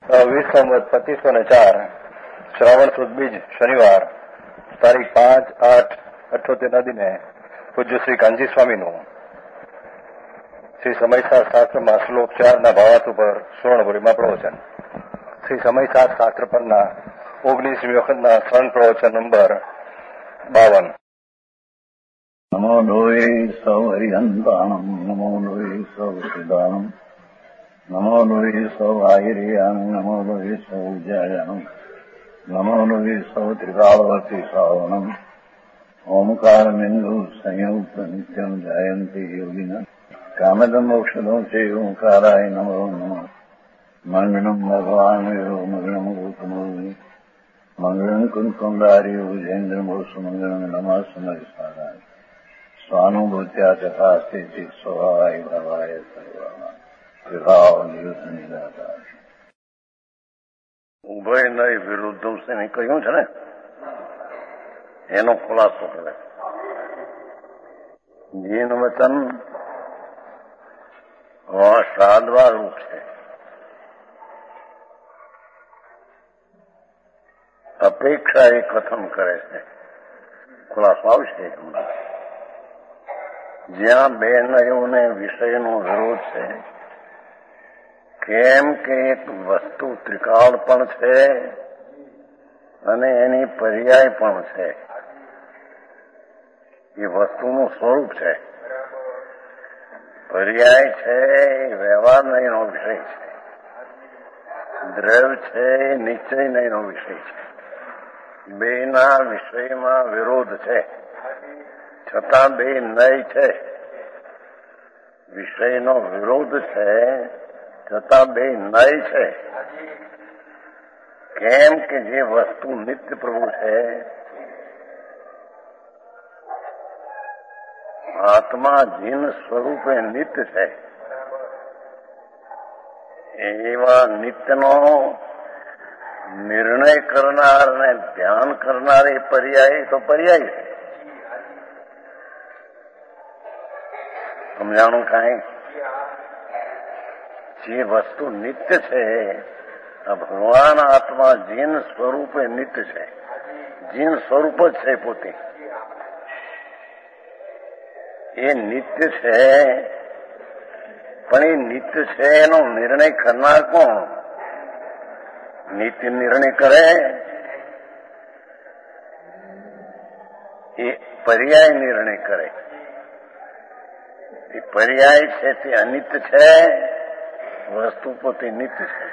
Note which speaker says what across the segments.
Speaker 1: 20 संवत 2504 श्रावण सुद बीज शनिवार તારીખ 5/8/78 દિને પૂજ્ય શ્રી કાનજી સ્વામીનું શ્રી સમયસાર શાસ્ત્રમાં શ્લોક 4ના ભાવાર્થ ઉપર સુવર્ણપુરીમાં પ્રવચન. શ્રી સમયસાર શાસ્ત્ર પરના 19મી વખતના સ્વર્ણ પ્રવચન નંબર 52.
Speaker 2: નમો લોહે સૌ હરિહંતાણમ નમો લોહે સૌ સિદ્ધાણમ નમો લોહે સૌ આહિર્યાન નમો લોહે સૌ જયાનમ નમો લોહે સૌ ત્રિકાળવતી શ્રાવણમ ઓમકારમિંદુ સંયુક્ત નિત્યમ જયંતિ યોગિના કામદમ મોક્ષદો સે ઓંકારાય નમો નમઃ. મંગળમ ભગવાન યો મંગળમ ગોતમોની મંગળમ કુંકુંડાર્યો જૈન્દ્રમો સુમંગળમ નમઃ સમયસારાય સ્વાનુભૂત્યા તથા સ્થિતિ સ્વભાવાય ભાવાય સર્વમાં વિભાવ નિયુદ્ધ નિરાકાર ઉભય નહીં વિરુદ્ધ કહ્યું છે ને, એનો ખુલાસો કરે. જીન વચન શ્રાદ્વા રૂપ છે. અપેક્ષા એ કથન કરે છે. ખુલાસો આવશે હમણાં. જ્યાં બે નયોને વિષયનો વિરોધ છે, કેમ કે એક વસ્તુ ત્રિકાળ પણ છે અને એની પર્યાય પણ છે. એ વસ્તુનું સ્વરૂપ છે. પર્યાય છે એ વ્યવહાર નહીંનો વિષય છે. દ્રવ્ય છે એ નિશ્ચય નહીંનો વિષય છે. બેના વિષયમાં વિરોધ છે, છતાં બે નય છે. વિષયનો વિરોધ છે છતાં બે નય છે. કેમ કે જે વસ્તુ નિત્ય પ્રભુ છે, આત્મા જીન સ્વરૂપે નિત્ય છે. એવા નિત્યનો નિર્ણય કરનાર ને ધ્યાન કરનાર એ પર્યાય તો પર્યાય છે. સમજાણું કાંઈ? જે વસ્તુ નિત્ય છે, આ ભગવાન આત્મા જીન સ્વરૂપે નિત્ય છે. જીન સ્વરૂપ જ છે પોતે. એ નિત્ય છે, પણ એ નિત્ય છે એનો નિર્ણય કરનાર કોણ? નિત્ય નિર્ણય કરે એ પર્યાય નિર્ણય કરે. એ પર્યાય છે તે અનિત્ય છે, વસ્તુ પોતે નિત્ય છે.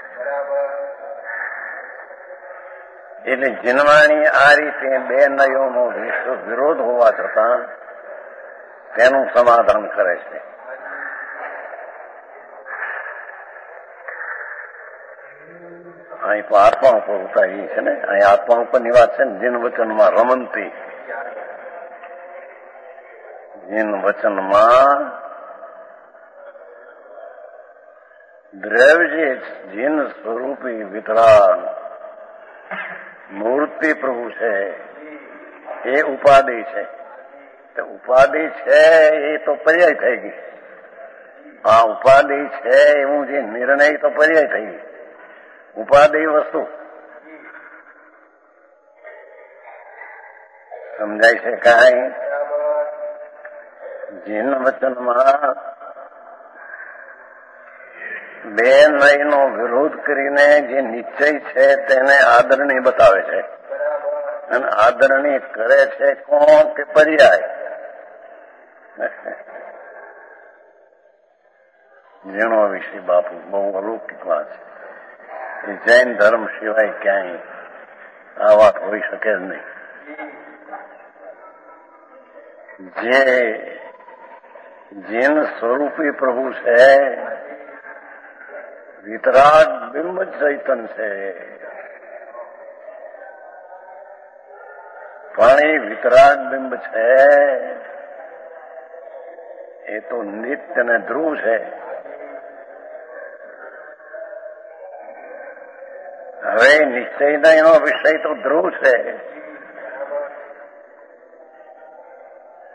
Speaker 2: એટલે જીનવાણી આ રીતે બે નયોનો વિરોધ હોવા છતાં તેનું સમાધાન કરે છે. અહીં તો આત્મા ઉપર ઉતારી છે ને, અહીં આત્મા ઉપરની વાત છે ને. જીન વચનમાં રમંતી, જીન વચનમાં દ્રવ્ય જે જીન સ્વરૂપી વિતરાગ મૂર્તિ પ્રભુ છે, એ ઉપાધિ છે. ઉપાધિ છે એ તો પર્યાય થઈ ગઈ. આ ઉપાધિ છે એવું જે નિર્ણય તો પર્યાય થઈ ગઈ. ઉપાધિ વસ્તુ સમજાય છે કાંઈ? જીન વચનમાં બે નયનો વિરોધ કરીને જે નિશ્ચય છે તેને આદરણીય બતાવે છે. અને આદરણીય કરે છે કોણ? કે પર્યાય. જેનો વિષય બાપુ બહુ અલૌકિક વાત છે. એ જૈન ધર્મ સિવાય ક્યાંય આ વાત હોઈ શકે જ નહીં. જે જીન સ્વરૂપી પ્રભુ છે, વિતરાગ બિંબ ચૈતન છે. પણ એ વિતરાગ બિંબ છે એ તો નિત્ય ને ધ્રુવ છે. હવે નિશ્ચય એનો વિષય તો ધ્રુવ છે,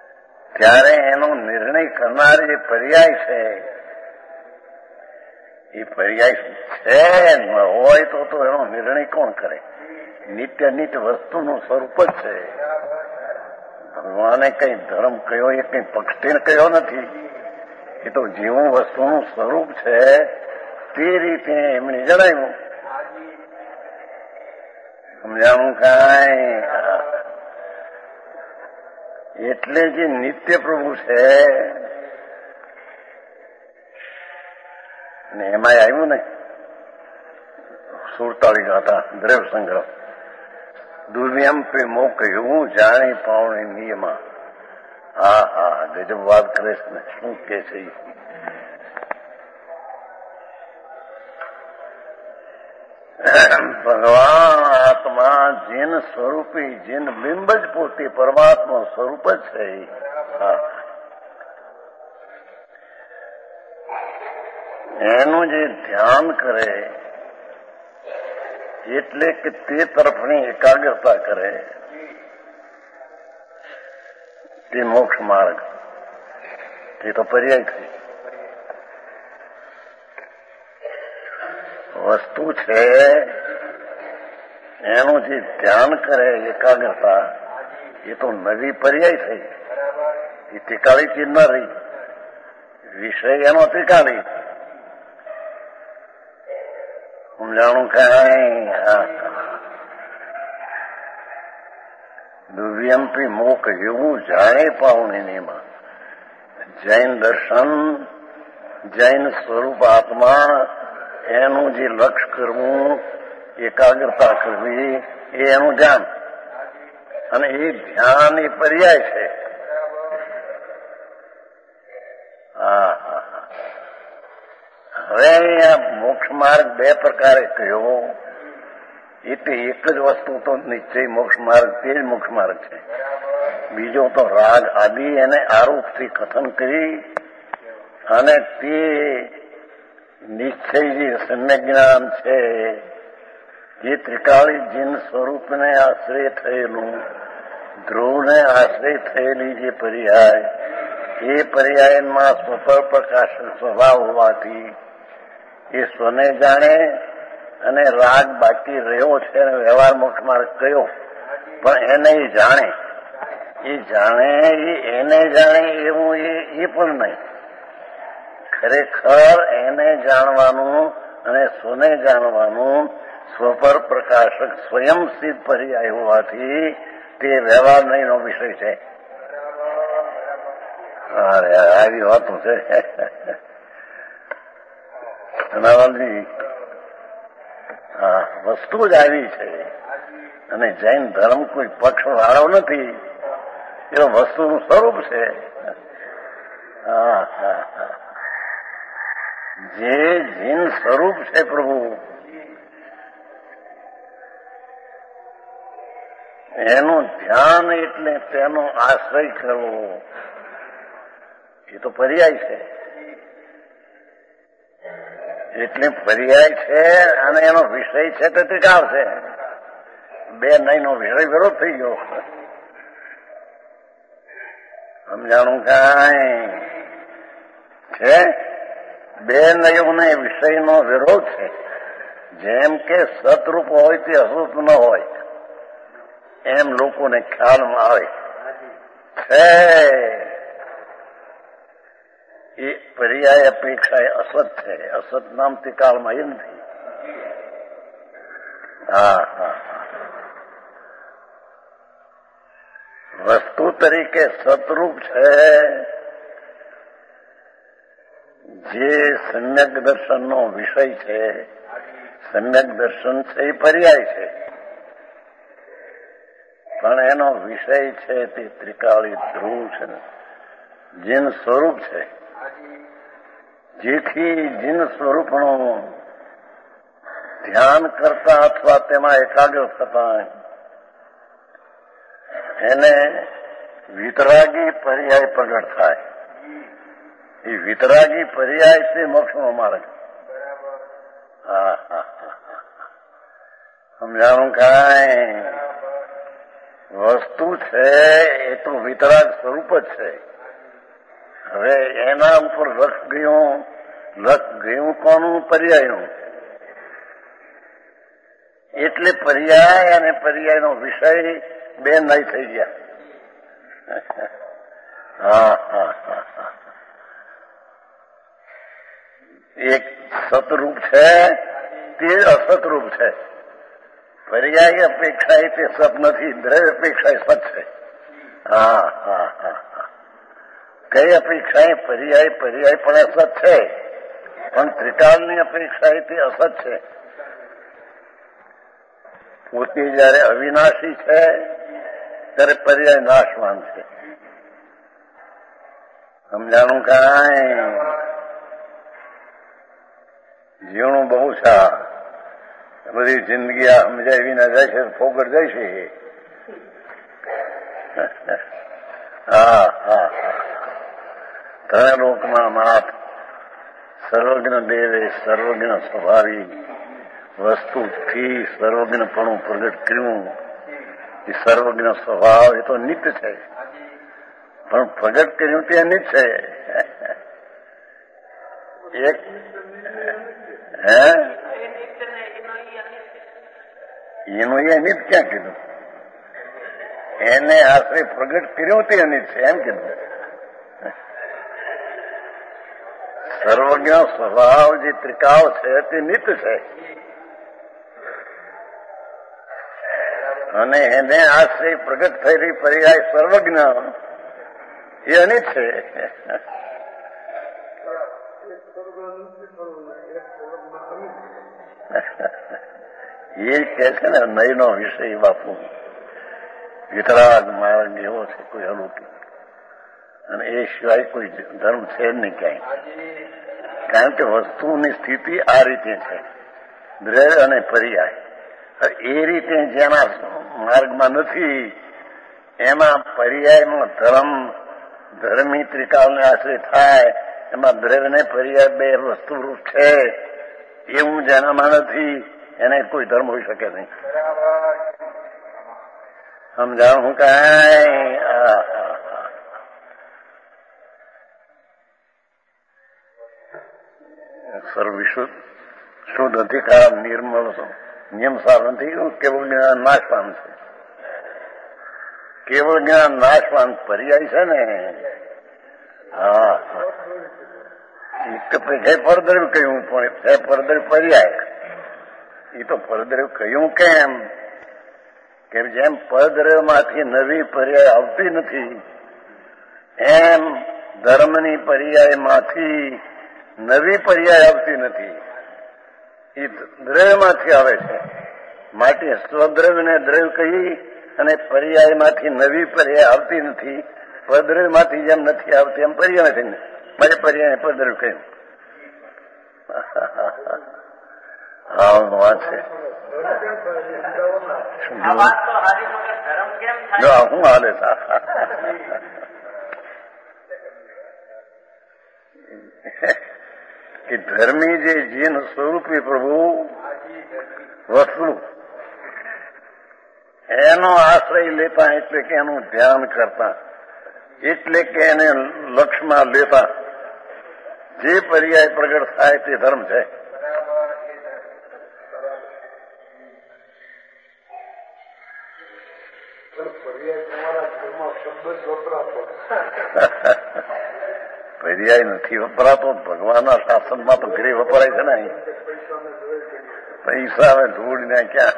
Speaker 2: ત્યારે એનો નિર્ણય કરનાર જે પર્યાય છે એ પર્યાય છે હોય તો એનો નિર્ણય કોણ કરે? નિત્ય નિત્ય વસ્તુનું સ્વરૂપ જ છે. ભગવાને કઈ ધર્મ કયો એ કઈ પક્ષથી કહ્યો નથી. એ તો જેવું વસ્તુનું સ્વરૂપ છે તે રીતે એમણે જણાવ્યું. સમજાણું કાંઈ? એટલે જે નિત્ય પ્રભુ છે ને એમાં આવ્યું ને 47 ગાથા દ્રવ્ય સંગ્રહ દુર્વ્યમ પે મોક એવું જાણી પાવણી નિયમા. હા હા ગજબ વાત કરે છે ને. શું કે છે? ભગવાન આત્મા જીન સ્વરૂપી જીન બિંબ જ પોતે પરમાત્મા સ્વરૂપ જ છે. એનું જે ધ્યાન કરે એટલે કે તે તરફની એકાગ્રતા કરે તે મોક્ષ માર્ગ. તે તો પર્યાય થઈ. વસ્તુ છે એનું જે ધ્યાન કરે એકાગ્રતા એ તો નવી પર્યાય થઈ. એ ટીકાળી ચીજ ન રહી. વિષય એનો ટીકાળી. સમજાણું કાંઈ? દુર્વ્યમપી મોક એવું જાણે પાવણીમાં. જૈન દર્શન જૈન સ્વરૂપ આત્મા એનું જે લક્ષ્ય કરવું એકાગ્રતા કરવી એ એનું ધ્યાન. અને એ ધ્યાન એ પર્યાય છે. હવે આ મોક્ષ માર્ગ 2 પ્રકારે કયો. એટલે એક જ વસ્તુ તો નિશ્ચય મોક્ષ માર્ગ તે જ મોક્ષ માર્ગ છે. બીજો તો રાગ આદિ એને આરોપથી કથન કરી અને તે નિશ્ચય જે સમ્યક જ્ઞાન છે જે ત્રિકાળી જીન સ્વરૂપને આશ્રય થયેલું ધ્રુવને આશ્રય થયેલી જે પર્યાય એ પર્યાયમાં સ્વપર પ્રકાશક સ્વભાવ હોવાથી એ સ્વને જાણે અને રાગ બાકી રહ્યો છે અને વ્યવહાર મોક્ષ માર્ગ કયો પણ એને એ જાણે એને જાણે એવું એ પણ નહીં. ખરેખર એને જાણવાનું અને સ્વને જાણવાનું સ્વપર પ્રકાશક સ્વયં સિદ્ધ પર્યાય હોવાથી તે વ્યવહાર નહીંનો વિષય છે. અરે આવી વાતું છે. ધનાવલજી વસ્તુ જ આવી છે. અને જૈન ધર્મ કોઈ પક્ષ વાળો નથી. એ વસ્તુનું સ્વરૂપ છે. જે જીન સ્વરૂપ છે પ્રભુ એનું ધ્યાન એટલે તેનો આશ્રય કરવો એ તો પર્યાય છે. એટલે પર્યાય છે અને એનો વિષય છે તો ત્રિકાળ છે. 2 નહીંનો વિષય વિરોધ થઈ ગયો. સમજાણું કાંઈ? છે 2 નયોને વિષયનો વિરોધ છે. જેમ કે સતરૂપ હોય તે અસૃપ ન હોય એમ લોકોને ખ્યાલમાં આવે છે. એ પર્યાય અપેક્ષા એ અસત છે. અસત નામથી કાળમાં એ નથી. વસ્તુ તરીકે સતરૂપ છે. જે સમ્યક દર્શનનો વિષય છે સમ્યક દર્શન છે એ પર્યાય છે પણ એનો વિષય છે તે ત્રિકાળી ધ્રુવ છે. જીન સ્વરૂપ છે. જેથી જીન સ્વરૂપનું ધ્યાન કરતા અથવા તેમાં એકાગ્ર થતા એને વિતરાગી પર્યાય પ્રગટ થાય. એ વિતરાગી પર્યાય છે મોક્ષનો માર્ગ. સમજાણું કાંઈ? વસ્તુ છે એ તો વિતરાગ સ્વરૂપ જ છે. હવે એના ઉપર રસ ગયો લખ ગયું કોનું? પર્યાયનું. એટલે પર્યાય અને પર્યાયનો વિષય બે નહીં થઈ ગયા. એક સતરૂપ છે, તે અસતરૂપ છે. પર્યાય અપેક્ષા તે સત નથી, દ્રવ્ય અપેક્ષા સત છે. કઈ અપેક્ષા પર્યાય પણ અસત છે, પણ ત્રિકાળની અપેક્ષા તે અસત છે. પોતે જયારે અવિનાશી છે ત્યારે પર્યાય નાશવાન છે. સમજાણું? કાંઈ જીવણું બહુ છે. બધી જિંદગી આ સમજાય વિના જાય છે, ફોગટ જાય છે. ત્રણ લોકમાં માત સર્વજ્ઞ દેવે સર્વજ્ઞ સ્વભાવી વસ્તુથી સર્વજ્ઞપણું પ્રગટ કર્યું. એ સર્વજ્ઞ સ્વભાવ એ તો નિત્ય છે, પણ પ્રગટ કર્યું તે અનિત છે. એક એનું એ અનિત ક્યાં કીધું? એને આશરે પ્રગટ કર્યું તે અનિત છે એમ કીધું. સર્વજ્ઞ સ્વભાવ જે ત્રિકાળ છે તે નિત્ય છે, અને એને આશ્રય પ્રગટ થયેલી પર્યાય સર્વજ્ઞ એ અનિત છે. એ કે છે ને નયનો વિષય બાપુ વિતરાગ માર્ગ એવો છે કોઈ અલૌકિક, અને એ સિવાય કોઈ ધર્મ છે જ નહીં ક્યાંય. કારણ કે વસ્તુની સ્થિતિ આ રીતે છે, દ્રવ્ય અને પર્યાય. એ રીતે જેના માર્ગમાં નથી એમાં પર્યાયમાં ધર્મી ત્રિકાળને આશ્રય થાય, એમાં દ્રવ્ય ને પર્યાય બે વસ્તુ રૂપ છે. એવું જેનામાં નથી એને કોઈ ધર્મ હોઈ શકે નહીં. સમજાવું? કાંઈ સર્વવિશુદ્ધ શુદ્ધ અધિકાર નિર્મળ નિયમ સાર નથી. કેવળ જ્ઞાન નાશવાન છે. કેવળ જ્ઞાન નાશવાન પર્યાય છે ને. પરદ્રવ્ય કહ્યું, પણ પરદ્રવ્ય પર્યાય. એ તો પરદ્રવ્ય કહ્યું કેમ કે જેમ પરદ્રવ્યમાંથી નવી પર્યાય આવતી નથી, એમ ધર્મની પર્યાયમાંથી નવી પર્યાય આવતી નથી. એ દ્રવ્યમાંથી આવે છે. માટે સ્વદ્રવ્યને દ્રવ્ય કહી અને પર્યાયમાંથી નવી પર્યાય આવતી નથી. પરદ્રવ્યમાંથી જેમ નથી આવતી એમ પર્યાયમાંથી મારે પર્યાય પરદ્રવ્ય કહ્યું. હા વાત છે. શું હાલે કે ધર્મી જે જીન સ્વરૂપી પ્રભુ વસ્તુ એનો આશ્રય લેતા, એટલે કે એનું ધ્યાન કરતા, એટલે કે એને લક્ષ્યમાં લેતા જે પર્યાય પ્રગટ થાય તે ધર્મ છે. પર્યાય નથી વપરાતો. ભગવાનના શાસનમાં તો ઘરે વપરાય છે ને. પૈસા હવે ધૂળને ક્યાં?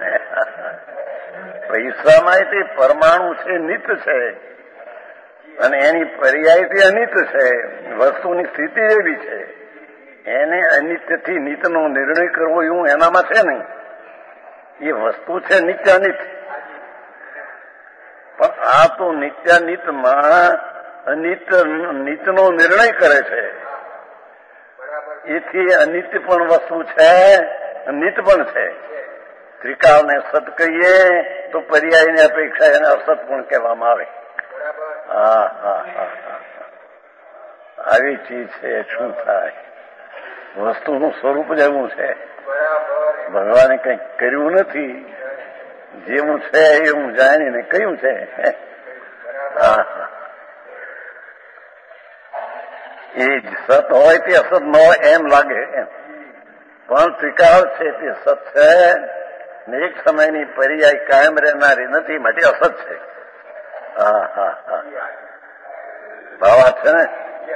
Speaker 2: પૈસામાં તે પરમાણુ છે, નિત્ય છે, અને એની પર્યાયથી અનિત્ય છે. વસ્તુની સ્થિતિ એવી છે, એને અનિત્યથી નિત્યનો નિર્ણય કરવો એવું એનામાં છે નહીં. એ વસ્તુ છે નિત્યાનિત, પણ આ તો નિત્યાનિતમાં નિત્યનો નિર્ણય કરે છે. એથી અનિત્ય પણ વસ્તુ છે, નિત્ય પણ છે. ત્રિકાળને સત કહીએ તો પર્યાયની અપેક્ષા એને અસત પણ કહેવામાં આવે. આવી ચીજ છે. શું થાય? વસ્તુનું સ્વરૂપ જ એવું છે. ભગવાને કંઈક કર્યું નથી, જેવું છે એવું જાણીને કહ્યું છે. એ સત હોય તે અસત ન હોય એમ લાગે એમ, પણ ત્રિકાળ છે તે સત છે ને એક સમયની પર્યાય કાયમ રહેનારી નથી, માટે અસત છે. હા હા હા, ભાવા છે ને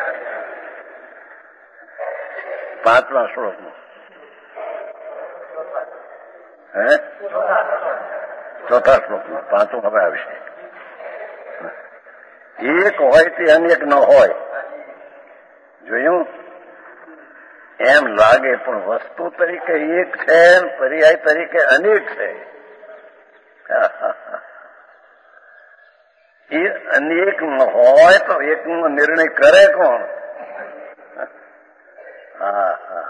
Speaker 2: 5મા શ્લોકનું. હે 4થા શ્લોકનું 5મું હવે આવશે. એક હોય તે અનેક ન હોય, જોયું? એમ લાગે પણ વસ્તુ તરીકે એક છે, પર્યાય તરીકે અનેક છે. એ અનેક હોય તો એકનો નિર્ણય કરે કોણ? હા હા,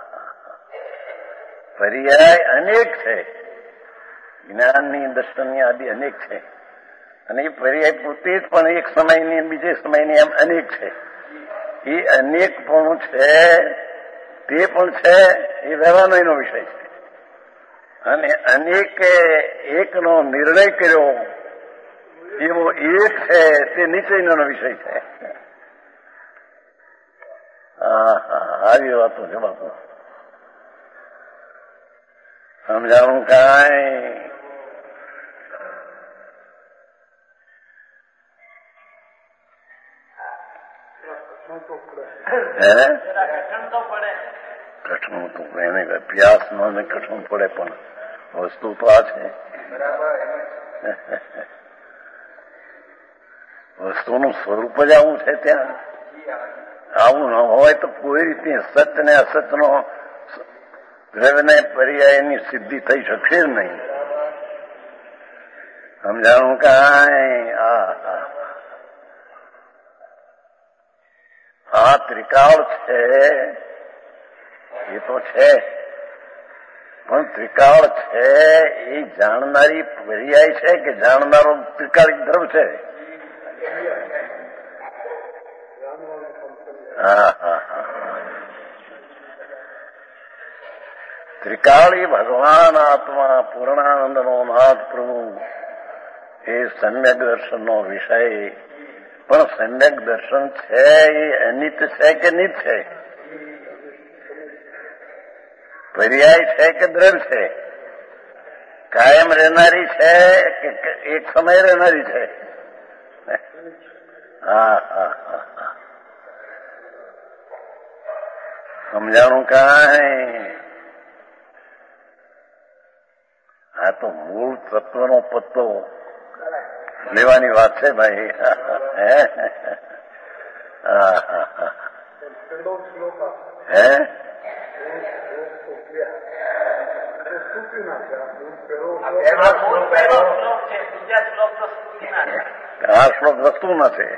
Speaker 2: પર્યાય અનેક છે, જ્ઞાનની દર્શનની આદિ અનેક છે, અને એ પર્યાય પોતે જ પણ એક સમયની બીજે સમયની એમ અનેક છે. એ અનેક પણ છે તે પણ છે, એ વ્યવહારનો એનો વિષય છે. અને અનેકે એકનો નિર્ણય કર્યો એવો એક છે તે નિશ્ચયનો વિષય છે. હા હા, આવી વાતો છે બાપુ. સમજાવું કાંઈ? કઠણ તો એને અભ્યાસ નો કઠણ પડે, પણ વસ્તુ તો આ છે. વસ્તુનું સ્વરૂપ જ આવું છે. ત્યાં આવું ન હોય તો કોઈ રીતે સત્ય ને અસત્યનો દ્રવ્યને પર્યાયની સિદ્ધિ થઈ શકશે જ નહીં. સમજાણું કાંઈ? આ ત્રિકાળ છે એ તો છે, પણ ત્રિકાળ છે એ જાણનારી પર્યાય છે કે જાણનારો ત્રિકાળિક દ્રવ છે? હા હા હા, ત્રિકાળી ભગવાન આત્મા પૂર્ણાનંદનો નાથ પ્રભુ એ સમ્યક દર્શનનો વિષય. પણ સમ્યક દર્શન છે એ અનિત છે કે નિત છે? પર્યાય છે કે દ્રવ્ય છે? કાયમ રહેનારી છે કે એક સમય રહેનારી છે? હા હા હા, સમજાણું કાંઈ? આ તો મૂળ તત્વનો પત્તો લેવાની વાત છે ભાઈ. હે આ શ્લોક વસ્તુ નથી.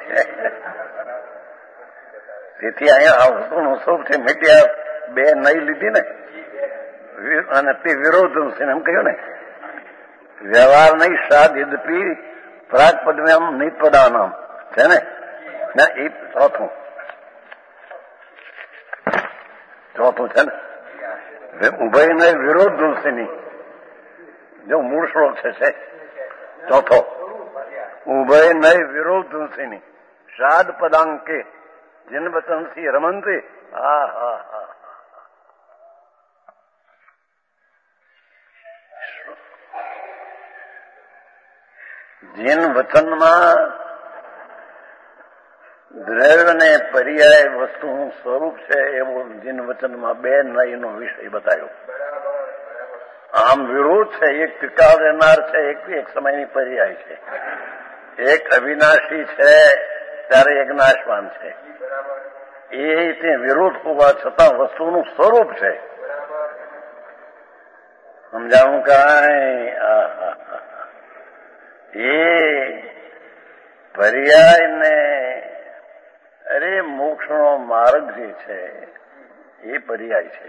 Speaker 2: તેથી અહીંયા આ વસ્તુનું સ્વરૂપ છે. મીડિયા બે નહીં લીધી ને, અને તે વિરોધ છે એમ કહ્યું ને. વ્યવહાર નહીં સાદ યદ્યપી પ્રાગ પદમ્યામ નિપદાનામ છે ને. ના એ ચોથું છે ને. ઉભય ને વિરોધ દુલસીની જો મૂળ શ્લોક છે ચોથો. ઉભય નય વિરોધ દુલસીની સાદ પદાંકે जिन वचन सी रमनते. હા હા હા, જીન વચનમાં દ્રવ્ય ને પર્યાય વસ્તુનું સ્વરૂપ છે એવું જીન વચનમાં બે નયનો વિષય બતાવ્યો. આમ વિરોધ છે. એક ત્રિકાળ રહેનાર છે, એક સમયની પર્યાય છે. એક અવિનાશી છે ત્યારે એક નાશવાન છે. એ તે વિરોધ હોવા છતાં વસ્તુનું સ્વરૂપ છે. સમજાવું કાંઈ? એ પર્યાય ને અરે મોક્ષનો માર્ગ જે છે એ પર્યાય છે,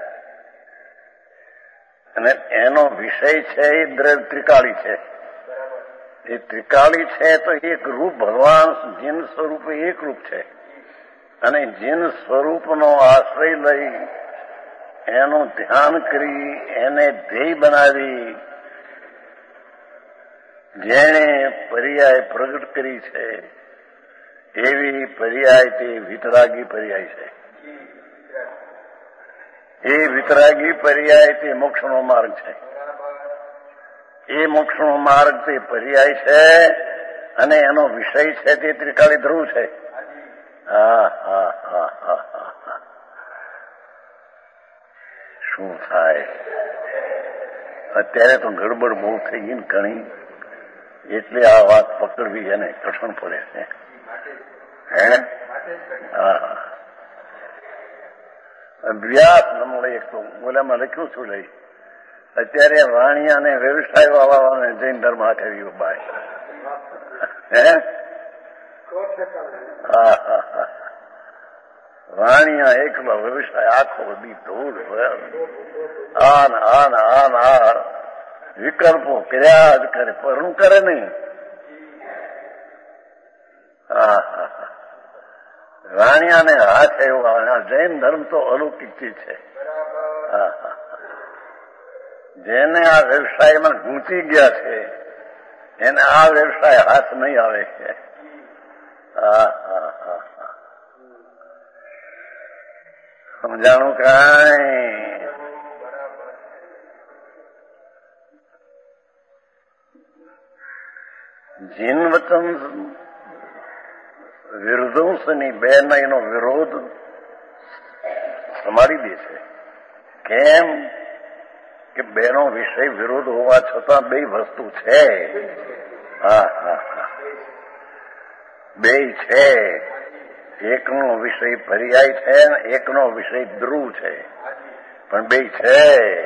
Speaker 2: અને એનો વિષય છે એ દ્રવ્ય ત્રિકાળી છે. એ ત્રિકાળી છે તો એક રૂપ ભગવાન જીન સ્વરૂપે એક રૂપ છે, અને જીન સ્વરૂપનો આશ્રય લઈ એનું ધ્યાન કરી એને ધ્યેય બનાવી જેણે પર્યાય પ્રગટ કરી છે એવી પર્યાય તે વિતરાગી પર્યાય છે. એ વિતરાગી પર્યાય તે મોક્ષનો માર્ગ છે. એ મોક્ષનો માર્ગ તે પર્યાય છે અને એનો વિષય છે તે ત્રિકાળી ધ્રુવ છે. હા હા હા હા હા. શું થાય? અત્યારે તો ગડબડ બહુ થઈ ગઈ ને ઘણી, એટલે આ વાત પકડવી એને કઠણ પડે છે. હે? હા. અભ્યાસ નમળે એક તો બોલામાં લખ્યું છું લઈ. અત્યારે વાણિયા અને વ્યવસાય વાળાને જૈન ધર્મ આખરી બાય. હે? હા હા હા. વાણિયા એકલો વ્યવસાય આખો દી ધૂળ આ વિકલ્પો કર્યા જ કરે, પરનું કરે નહીં. હા હા હા. વાણિયાને હાથ એવો. જૈન ધર્મ તો અલૌકિક ચીજ છે. હા હા. જેને આ વ્યવસાયમાં ગૂંચી ગયા છે એને આ વ્યવસાય હાથ નહીં આવે છે. હા હા હા. સમજાણું કાંઈ? જીન વચન વિરુદ્ધંશની બે એનો વિરોધ સમાડી દે છે. કેમ કે બેનો વિષય વિરોધ હોવા છતાં બે વસ્તુ છે. હા હા હા. બે છે. એકનો વિષય પર્યાય છે ને એકનો વિષય ધ્રુવ છે, પણ બે છે.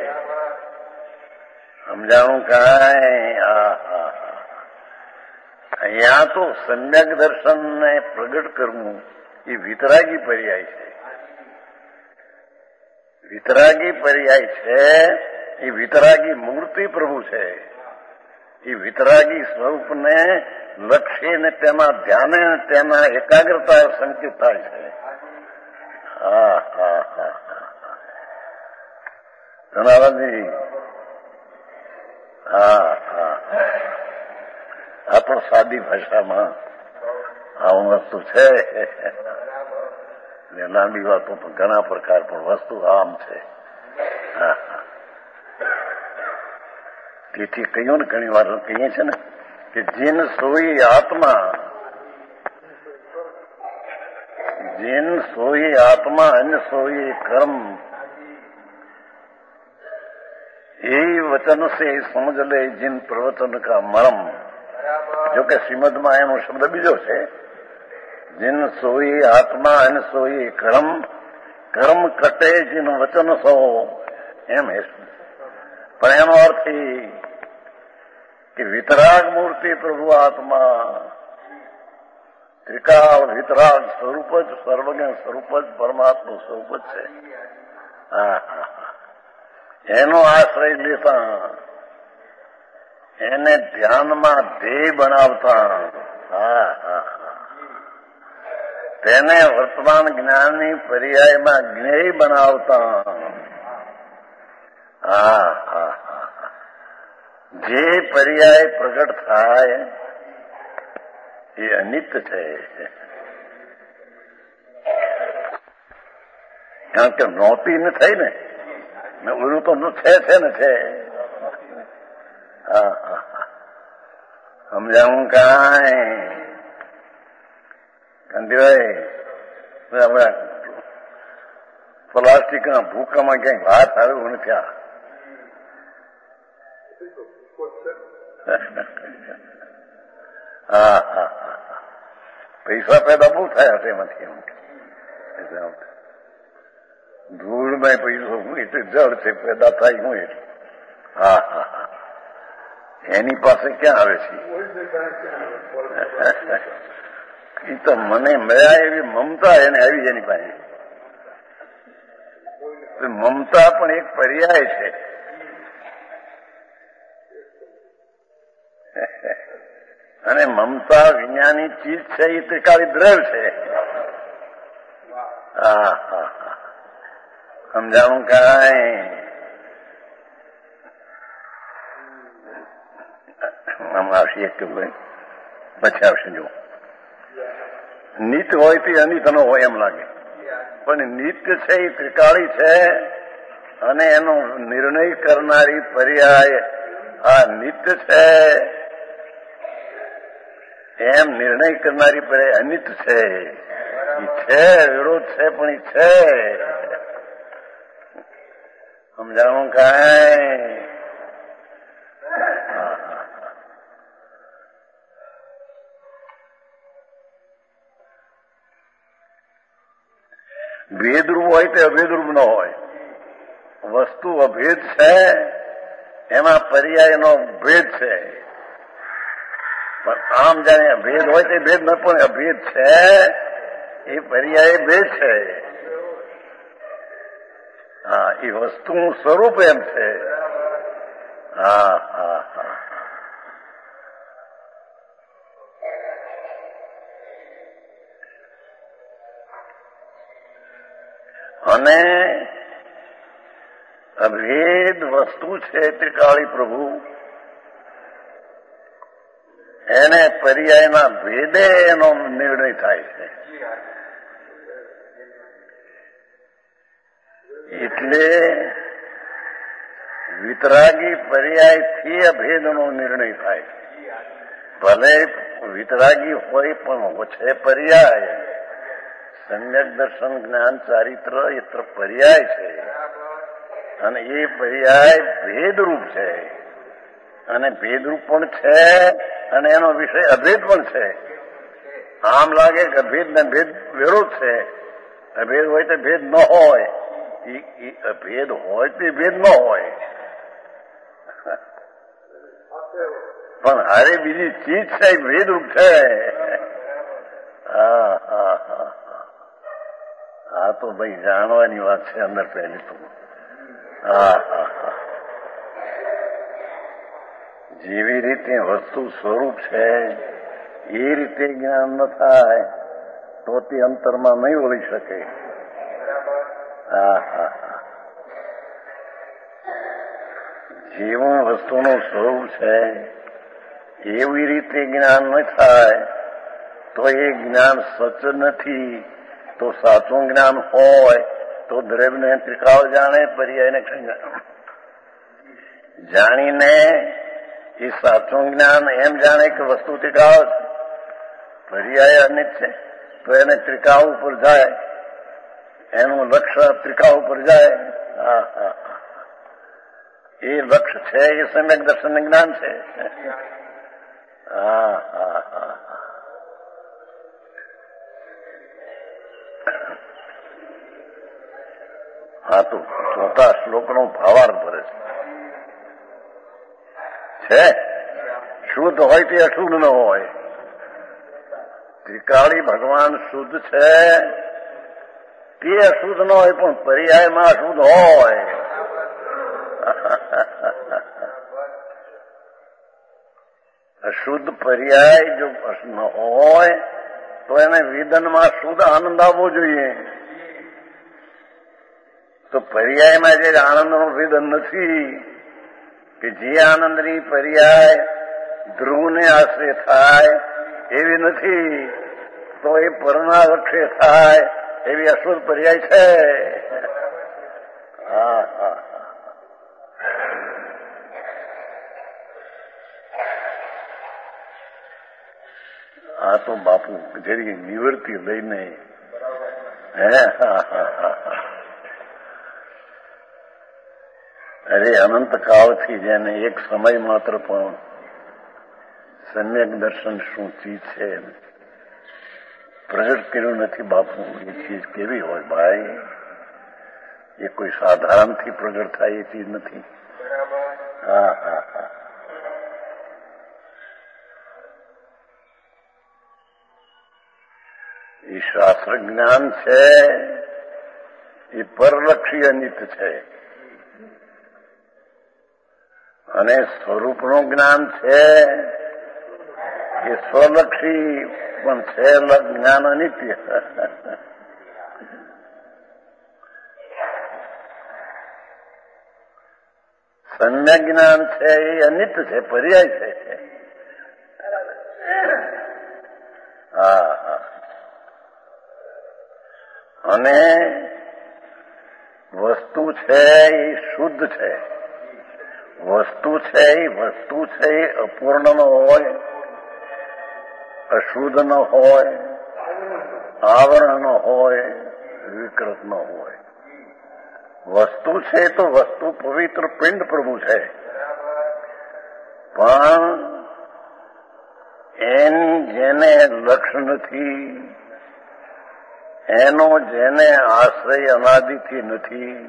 Speaker 2: સમજાણું કાંઈ? હા હા. અહીંયા તો સમ્યક દર્શનને પ્રગટ કરવું એ વિતરાગી પર્યાય છે. વિતરાગી પર્યાય છે. એ વિતરાગી મૂર્તિ પ્રભુ છે. એ વિતરાગી સ્વરૂપને લક્ષીને તેમાં ધ્યાને તેમાં એકાગ્રતા સંકિત થાય છે. હા હા હા. ધનારાજી. હા હા. આ પણ સાદી ભાષામાં આવું વસ્તુ છે. લાંબી વાતો તો ઘણા પ્રકાર, પણ વસ્તુ આમ છે. હા હા. તેથી કહ્યું ને, ઘણી વાર કહીએ છે ને કે જીન સોઈ આત્મા, જીન સોઈ આત્મા અન્ય સોઈ કર્મ, એ વચન સે સમજ લે જીન પ્રવચન કા મરમ. જોકે શ્રીમદમાં એનો શબ્દ બીજો છે. જીન સોઈ આત્મા અને સોઈ કર્મ, કર્મ કટે જીન વચન સો, એમ હે. પણ એનો અર્થ કે વિતરાગ મૂર્તિ પ્રભુ આત્મા, ત્રિકાળ વિતરાગ સ્વરૂપ જ, સર્વજ્ઞ સ્વરૂપ જ, પરમાત્મા સ્વરૂપ જ છે. હા હા. એનો આશ્રય લેતા, એને ધ્યાનમાં ધ્યેય બનાવતા, હા હા, તેને વર્તમાન જ્ઞાનની પર્યાયમાં જ્ઞેય બનાવતા, હા હા, જે પર્યાય પ્રગટ થાય એ અનિત્ય છે. કારણ કે નહોતી ને થઈ ને ઓલું તો છે ને છે. હા હા, સમજાવું કાંઈ? કાંતિભાઈ, પ્લાસ્ટિકના ભૂકામાં ક્યાંક હાથ આવ્યું નથી. હા હા હા, પૈસા પેદા બહુ થયા છે એમાંથી. એમ ધૂળમાં પૈસો હું એટલે જળ છે, પેદા થાય હું એટલે. હા હા હા, એની પાસે ક્યાં આવે છે? એ તો મને મળ્યા એવી મમતા એને આવી એની પાસે. મમતા પણ એક પર્યાય છે. અને મમતા વિજ્ઞાની ચીજ છે, એ ત્રિકાળી દ્રવ્ય છે. હા હા હા, સમજાણું કાંઈ? આમ આવશે એક ભાઈ, પછી આવશે જો. નિત્ય હોય તે અનિત ન હોય એમ લાગે, પણ નિત્ય છે એ ત્રિકાળી છે અને એનો નિર્ણય કરનારી પર્યાય આ નિત્ય છે એમ નિર્ણય કરનારી પર્યાય અનિત છે. એ છે, વિરોધ છે, પણ એ છે. સમજાવું કાંઈ? ભેદરૂપ હોય તે અભેદરૂપ ન હોય. વસ્તુ અભેદ છે, એમાં પર્યાયનો ભેદ છે. પણ આમ જાણે ભેદ હોય તે ભેદ ન, પણ અભેદ છે એ પર્યાય ભેદ છે. હા, એ વસ્તુનું સ્વરૂપ એમ છે. હા હા હા. અને અભેદ વસ્તુ છે ત્રિકાળી પ્રભુ, એને પર્યાયના ભેદે એનો નિર્ણય થાય છે. એટલે વિતરાગી પર્યાયથી અભેદનો નિર્ણય થાય. ભલે વિતરાગી હોય પણ છે પર્યાય. સમ્યક દર્શન જ્ઞાન ચારિત્ર એ પર્યાય છે અને એ પર્યાય ભેદરૂપ છે અને ભેદરૂપ પણ છે અને એનો વિષય અભેદ પણ છે. આમ લાગે કે અભેદ ને ભેદ વિરોધ છે. અભેદ હોય તો ભેદ ન હોય, અભેદ હોય તો ભેદ ન હોય, પણ હારે બીજી ચીજ છે ભેદરૂપ છે. હા હા હા. આ તો ભાઈ જાણવાની વાત છે અંદર પહેલી તો. હા હા હા. જેવી રીતે વસ્તુ સ્વરૂપ છે એ રીતે જ્ઞાન ન થાય તો તે અંતરમાં નહીં ઓળી શકે. હા હા હા. જેવું વસ્તુનું સ્વરૂપ છે એવી રીતે જ્ઞાન ન થાય તો એ જ્ઞાન સચ નથી. તો સાચું જ્ઞાન હોય તો દ્રવ્યને ત્રિકાળ જાણે, પર્યાયને જાણીને એ સાચું જ્ઞાન એમ જાણે કે વસ્તુ ત્રિકાળ છે, પર્યાય અનિત છે, તો એને ત્રિકાળ ઉપર જાય, એનું લક્ષ્ય ત્રિકાળ ઉપર જાય. હા હા. એ લક્ષ્ય છે એ સમ્યક દર્શન જ્ઞાન છે. હા હા હા. હા, તો ચોથા શ્લોકનો ભાવાર્થ ભરે છે. શુદ્ધ હોય તે અશુદ્ધ ન હોય. ત્રિકાળી ભગવાન શુદ્ધ છે તે અશુદ્ધ ન હોય, પણ પર્યાયમાં અશુદ્ધ હોય. અશુદ્ધ પર્યાય જો ન હોય તો એને વિદનમાં શુદ્ધ આનંદ આવવો જોઈએ. તો પર્યાયમાં જે આનંદનું વિદન નથી કે જે આનંદની પર્યાય ધ્રુવને આશ્રય થાય એવી નથી, તો એ પરના લક્ષ્ય થાય એવી અશુદ્ધ પર્યાય છે. હા હા. આ તો બાપુ જેવી નિવૃત્તિ લઈને હે. હા હા હા. અરે અનંત કાળથી જેને એક સમય માત્ર પણ સમ્યક દર્શન શું ચીજ છે પ્રગટ કર્યું નથી બાપુ. એ ચીજ કેવી હોય ભાઈ? એ કોઈ સાધારણથી પ્રગટ થાય એ ચીજ નથી. હા હા હા. એ શાસ્ત્ર જ્ઞાન છે એ પરલક્ષી અનિત છે અને સ્વરૂપનું જ્ઞાન છે એ સ્વલક્ષી પણ છે, જ્ઞાન અનિત્ય. સમ્યક જ્ઞાન છે એ અનિત્ય છે, પર્યાય છે. હા હા. અને વસ્તુ છે એ શુદ્ધ છે. વસ્તુ છે એ અપૂર્ણ ન હોય, અશુદ્ધ ન હોય, આવરણ ન હોય, વિકૃત ન હોય. વસ્તુ છે તો વસ્તુ પવિત્ર પિંડ પ્રભુ છે, પણ એની જેને લક્ષ્ય નથી, એનો જેને આશ્રય અનાદિથી નથી,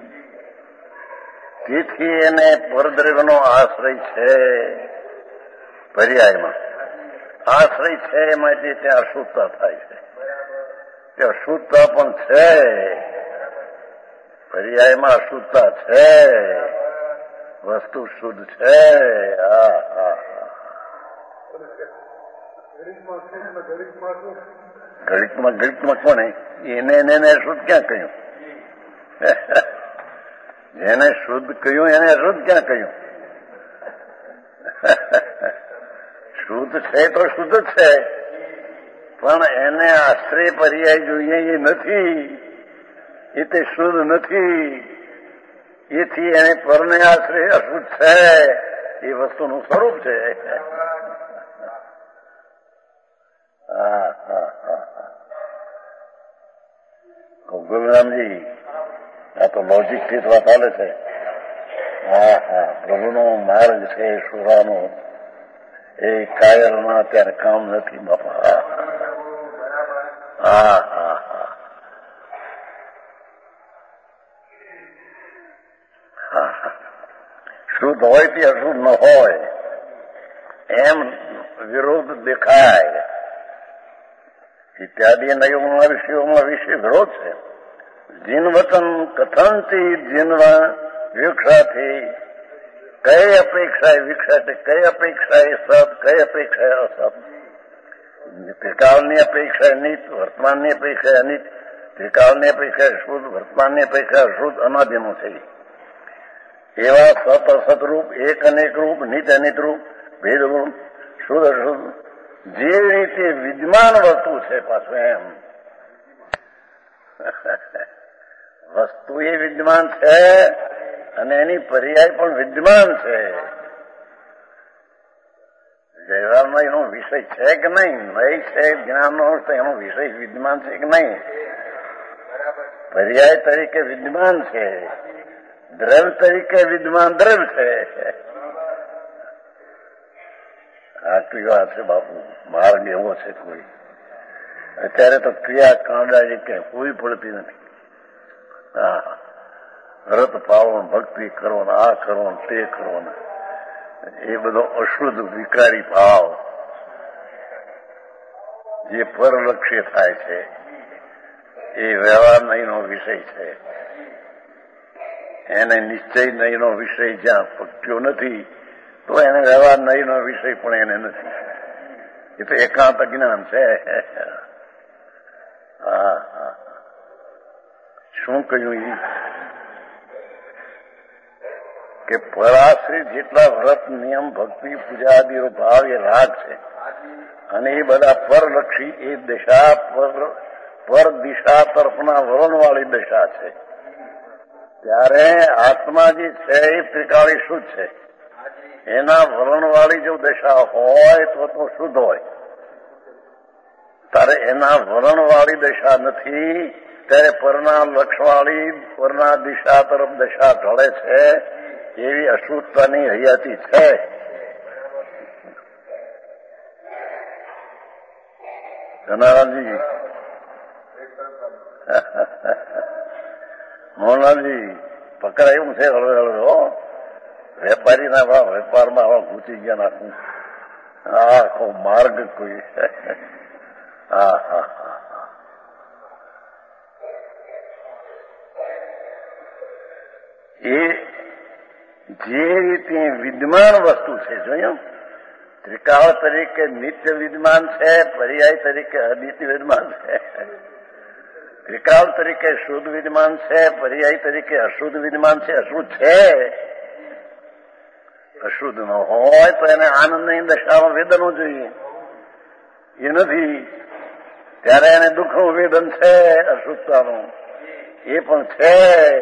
Speaker 2: તેથી એને પરદ્રવ્યનો આશ્રય છે. પર્યાયમાં આશ્રય છે માટે ત્યાં અશુદ્ધતા થાય છે. તે અશુદ્ધતા પણ છે, પર્યાયમાં અશુદ્ધતા છે, વસ્તુ શુદ્ધ છે. ઘડીકમાં કોને એને શુદ્ધ ક્યાં કહ્યું? જેને શુદ્ધ કહ્યું એને અશુદ્ધ ક્યાં કહ્યું? શુદ્ધ છે તો શુદ્ધ જ છે, પણ એને આશ્રય પર્યાય જોઈએ એ નથી, એ તે શુદ્ધ નથી. એથી એને પરને આશ્રય અશુદ્ધ છે, એ વસ્તુનું સ્વરૂપ છે. ગોવિંદરામજી, આ તો લોજિકથી વાત ચાલે છે. પ્રભુનો માર્ગ છે સુરાનો, એ કાયરમાં અત્યારે કામ નથી બાપા. શુદ્ધ હોય તે અશુદ્ધ ન હોય એમ વિરોધ દેખાય ઇત્યાદિ નયોમાં વિષયોમાં વિષય વિરોધ છે. જીનવતન કથનથી જીનવા વિક્ષાથી કઈ અપેક્ષા એ વિક્ષા છે, કઈ અપેક્ષા એ સત, કઈ અપેક્ષા એ અસત. ત્રિકાળની અપેક્ષા નિત, વર્તમાનની અપેક્ષા અનિત, ત્રિકાળની અપેક્ષા શુદ્ધ, વર્તમાનની અપેક્ષા શુદ્ધ અનાદિનું છે. એવા સત અસત રૂપ, એક અનેક રૂપ, નિત અનિત રૂપ, ભેદ રૂપ, શુદ્ધ અશુદ્ધ જે રીતે વિદ્યમાન વસ્તુ છે, પાછું એમ વસ્તુ એ વિદ્યમાન છે અને એની પર્યાય પણ વિદ્યમાન છે. વ્યવહારમાં એનો વિષય છે કે નહીં? નહીં છે જ્ઞાનનો, તો એનો વિષય વિદ્યમાન છે કે નહીં? પર્યાય તરીકે વિદ્યમાન છે, દ્રવ્ય તરીકે વિદ્યમાન દ્રવ્ય છે. આટલી વાત છે બાપુ. માર્ગ એવો છે કોઈ અત્યારે તો ક્રિયા કાંડા એ ક્યાંય કોઈ પડતી નથી. વ્રત પાવન, ભક્તિ કરો ને આ કરો ને તે કરો ને, એ બધો અશુદ્ધ વિકારી ભાવ જે પરલક્ષ્ય થાય છે એ વ્યવહાર નહીંનો વિષય છે. એને નિશ્ચય નહીંનો વિષય જ્યાં પટ્યો નથી તો એને વ્યવહાર નહીંનો વિષય પણ એને નથી. એ તો એકાંત જ્ઞાન છે. શું કહ્યું એ કે પરાશ્રિત જેટલા વ્રત, નિયમ, ભક્તિ, પૂજા આદિ ભાવ એ રાગ છે અને એ બધા પરલક્ષી એ દિશા પર દિશા તરફના વલણવાળી દિશા છે. ત્યારે આત્મા જે છે એ ત્રિકાળી શુદ્ધ છે. એના વલણવાળી જો દિશા હોય તો શુદ્ધ હોય. ત્યારે એના વલણવાળી દિશા નથી, ત્યારે પરના લક્ષવાળી, પરના દિશા તરફ દિશા ઢળે છે, એવી અશુદ્ધતાની હયાતી છે. ધનારામજી, મોહનલાલજી પકડાયું છે હળવે હળવે. વેપારીના ભાવ વેપારમાં આવા ઘૂસી ગયા નાખું. આખો માર્ગ કોઈ. એ જે રીતે વિદ્યમાન વસ્તુ છે, જોયું, ત્રિકાળ તરીકે નિત્ય વિદ્યમાન છે, પર્યાય તરીકે અનિત્ય વિદ્યમાન છે, ત્રિકાળ તરીકે શુદ્ધ વિદ્યમાન છે, પર્યાય તરીકે અશુદ્ધ વિદ્યમાન છે. અશુદ્ધ છે, અશુદ્ધ ન હોય તો એને આનંદની દશામાં વેદનો જોઈએ, એ નથી. ત્યારે એને દુઃખનું વેદન છે અશુદ્ધતાનું. એ પણ છે.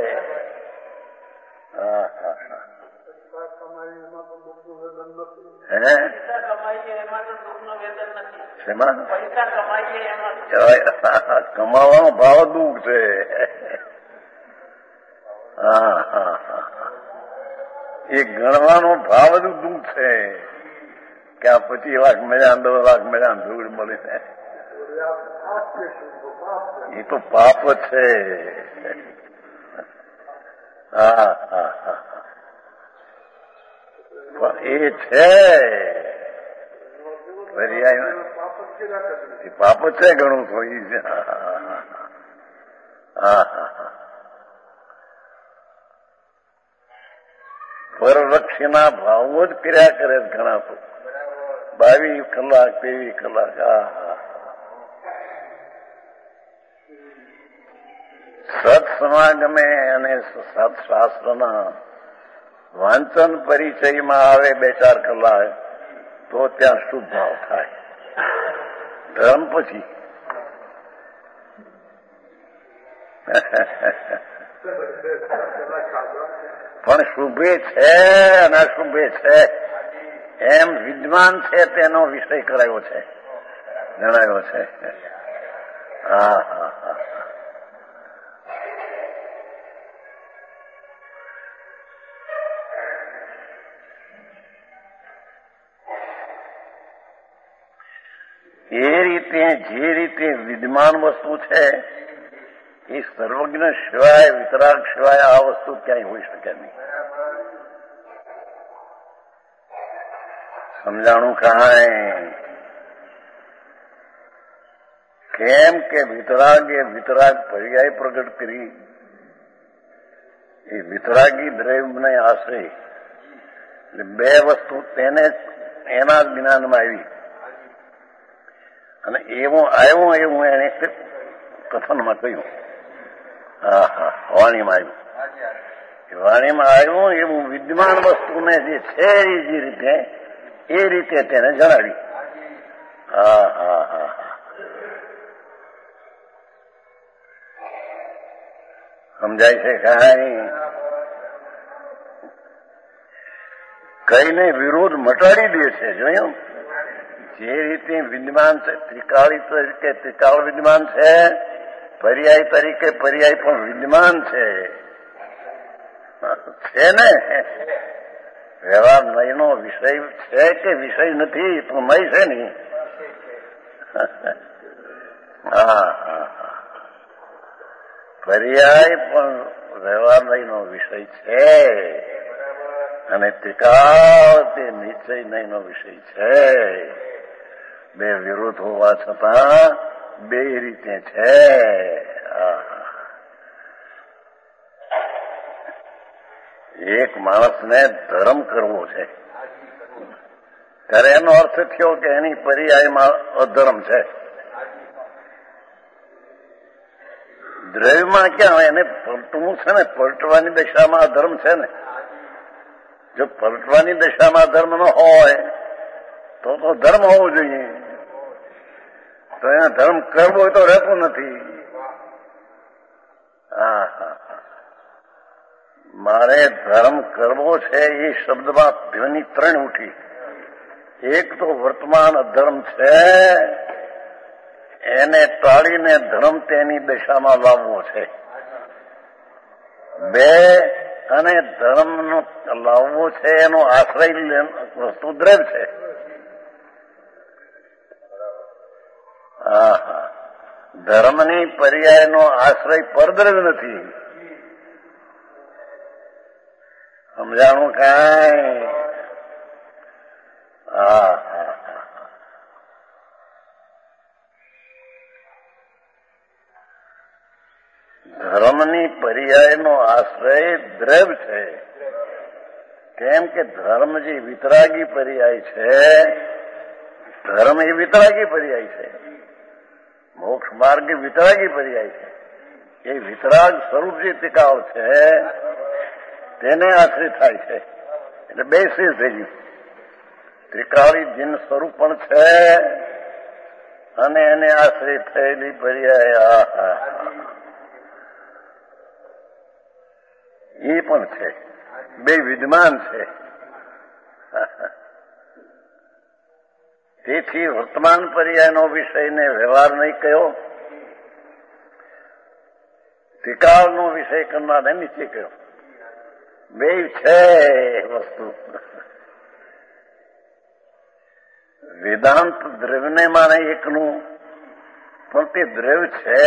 Speaker 2: કમાવાનો ભાવ દુઃખ છે. એ ગણવાનો ભાવ જ દુઃખ છે કે આ 25 લાખ મળ્યા, 10 લાખ મળ્યા, ધૂળ મળે છે. એ તો પાપ છે. પણ એ છે પર્યાય પાપ છે ઘણું થોડી છે. પરલક્ષ્યના ભાવો જ કર્યા કરે ઘણા તો 22 કલાક 23 કલાક. સત્સમાગમે અને શાસ્ત્રના વાંચન પરિચયમાં આવે 2-4 કલાક તો ત્યાં શુદ્ધ ભાવ થાય. ધર્મ પછી પણ શુભે છે અને અશુભે છે એમ વિદ્વાન છે તેનો વિષય કરાયો છે, જણાયો છે. એ રીતે જે રીતે વિદ્યમાન વસ્તુ છે એ સર્વજ્ઞ સિવાય, વિતરાગ સિવાય આ વસ્તુ ક્યાંય હોઈ શકે નહીં. સમજાણું કાંઈ? કેમ કે વિતરાગે વિતરાગ પર્યાય પ્રગટ કરી. એ વિતરાગી દ્રવ્યને આશ્રય એટલે 2 વસ્તુ તેને એના જ્ઞાનમાં આવી અને એવું આવ્યું એવું એને કથનમાં કહ્યું. વાણીમાં આવ્યું. વાણીમાં આવ્યું એવું વિદ્યમાન વસ્તુને જે છે એ રીતે તેને જણાવી. સમજાય છે કાંઈ? કઈને વિરોધ મટાડી દે છે. જોયું? જે રીતે વિદ્યમાન છે ત્રિકાળી તરીકે ત્રિકાળ વિદ્યમાન છે, પર્યાય તરીકે પર્યાય પણ વિદ્યમાન છે ને. વ્યવહાર નયનો વિષય છે કે વિષય નથી તો નય છે નહીં. પર્યાય પણ વ્યવહાર નયનો વિષય છે અને ત્રિકાળ તે નિશ્ચય નયનો વિષય છે. 2 વિરોધ હોવા છતાં 2 રીતે છે. એક માણસને ધર્મ કરવો છે ત્યારે એનો અર્થ થયો કે એની પર્યાયમાં અધર્મ છે. દ્રવ્યમાં ક્યાં એને પલટવું છે ને, પલટવાની દશામાં અધર્મ છે ને. જો પલટવાની દશામાં ધર્મ ન હોય તો ધર્મ હોવો જોઈએ. તો એને ધર્મ કરવો તો રહેતો નથી. મારે ધર્મ કરવો છે એ શબ્દમાં ધ્વનિ 3 ઉઠી. એક તો વર્તમાન અધર્મ છે એને ટાળીને ધર્મ તેની દશામાં લાવવો છે. 2 અને ધર્મનો લાવવો છે એનો આશ્રય વસ્તુ દ્રવ્ય છે. ધર્મની પર્યાયનો આશ્રય પરદ્રવ્ય નથી. સમજાણું કાંઈ? ધર્મની પર્યાયનો આશ્રય દ્રવ્ય છે. કેમ કે ધર્મ જે વિતરાગી પર્યાય છે, ધર્મ એ વિતરાગી પર્યાય છે. મોક્ષ માર્ગ એ વિતરાગી પર્યાય છે. એ વિતરાગ સ્વરૂપ જે તિકાવ છે તેને આશ્રિત થાય છે. એટલે 2 શ્રી થઈ ગયું. ત્રિકાળી જીન સ્વરૂપ પણ છે અને એને આશ્રિત થયેલી પર્યાય. એ પણ છે, બે વિદ્યમાન છે. તેથી વર્તમાન પર્યાયનો વિષયને વ્યવહાર નહીં કહ્યો, ત્રિકાળનો વિષય કરનારને નીચે કહ્યો. બે છે વસ્તુ. વેદાંત દ્રવ્યને માને એકનું, પણ તે દ્રવ્ય છે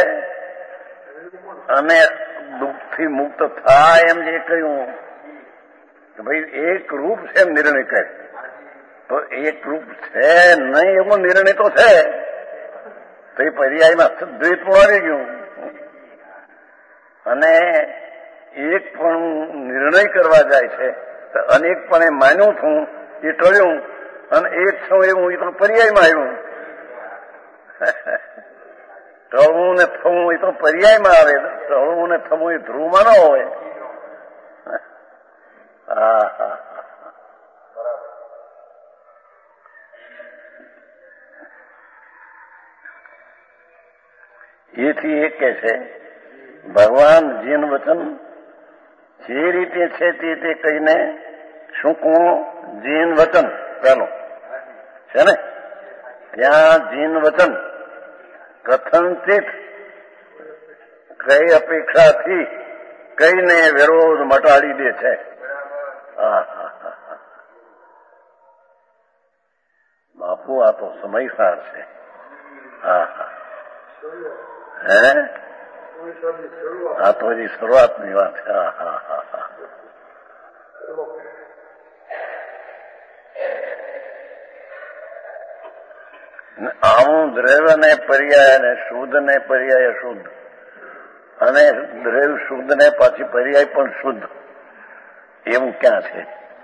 Speaker 2: અને દુઃખથી મુક્ત થાય એમ જે કહ્યું કે ભાઈ એક રૂપ છે એમ નિર્ણય કરે, તો એક રૂપ છે નહીં એવો નિર્ણય તો છે, તો એ પર્યાયમાં દ્વૈત પણ આવી ગયું. અને એક પણ નિર્ણય કરવા જાય છે તો અનેક પણ એ માન્યું છું એ ટળ્યું, અને એક છું એવું એ તો પર્યાયમાં આવ્યું. ટળવું ને થવું એ તો પર્યાયમાં આવે, ટળવું ને થવું એ ધ્રુવમાં ન હોય. એથી એક કે છે ભગવાન જીન વચન જે રીતે છે તે રીતે કહીને શું કહું, જીન વચન પેલો છે ને, ત્યાં જીન વચન કથનચિત કઈ અપેક્ષાથી કઈને વિરોધ મટાડી દે છે. બાપુ આ તો સમયસાર છે. હે આ તો હજી શરૂઆતની વાત છે. આવું દ્રવ્ય ને પર્યાય ને શુદ્ધ ને પર્યાય શુદ્ધ, અને દ્રવ્ય શુદ્ધ ને પાછી પર્યાય પણ શુદ્ધ, એવું ક્યાં છે?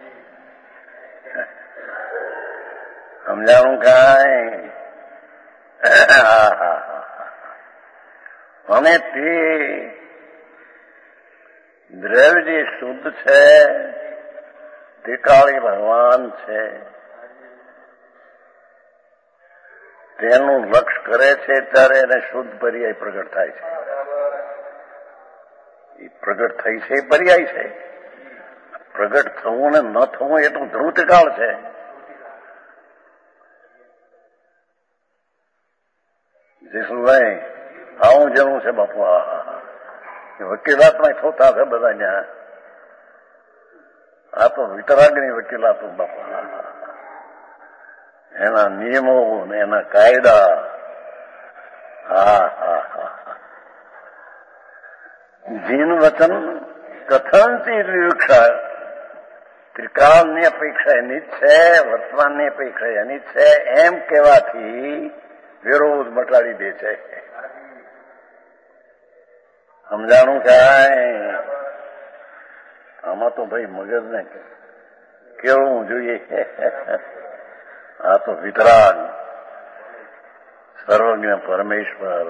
Speaker 2: સમજાણું કાંઈ? અને તે દ્રવ્ય જે શુદ્ધ છે તે કાળી ભગવાન છે, તેનું લક્ષ કરે છે ત્યારે એને શુદ્ધ પર્યાય પ્રગટ થાય છે. એ પ્રગટ થઈ છે એ પર્યાય છે. પ્રગટ થવું ને ન થવું એ તો ધ્રુતકાળ છે. જયસુભાઈ આવું જેવું છે બાપુ. વકીલાતમાં થતા છે બધા ત્યાં. આ તો વિતરાગની વકીલાત બાપુ. એના નિયમો ને એના કાયદા. જીન વચન કથનથી વિવક્ષા, ત્રિકાળની અપેક્ષા એની જ છે, વર્તમાનની અપેક્ષા એની જ છે, એમ કહેવાથી વિરોધ મટાડી દે છે. સમજાણું કાંઈ? આમાં તો ભાઈ મગજને કેવું જોઈએ. આ તો વિતરાગ સર્વજ્ઞ પરમેશ્વર,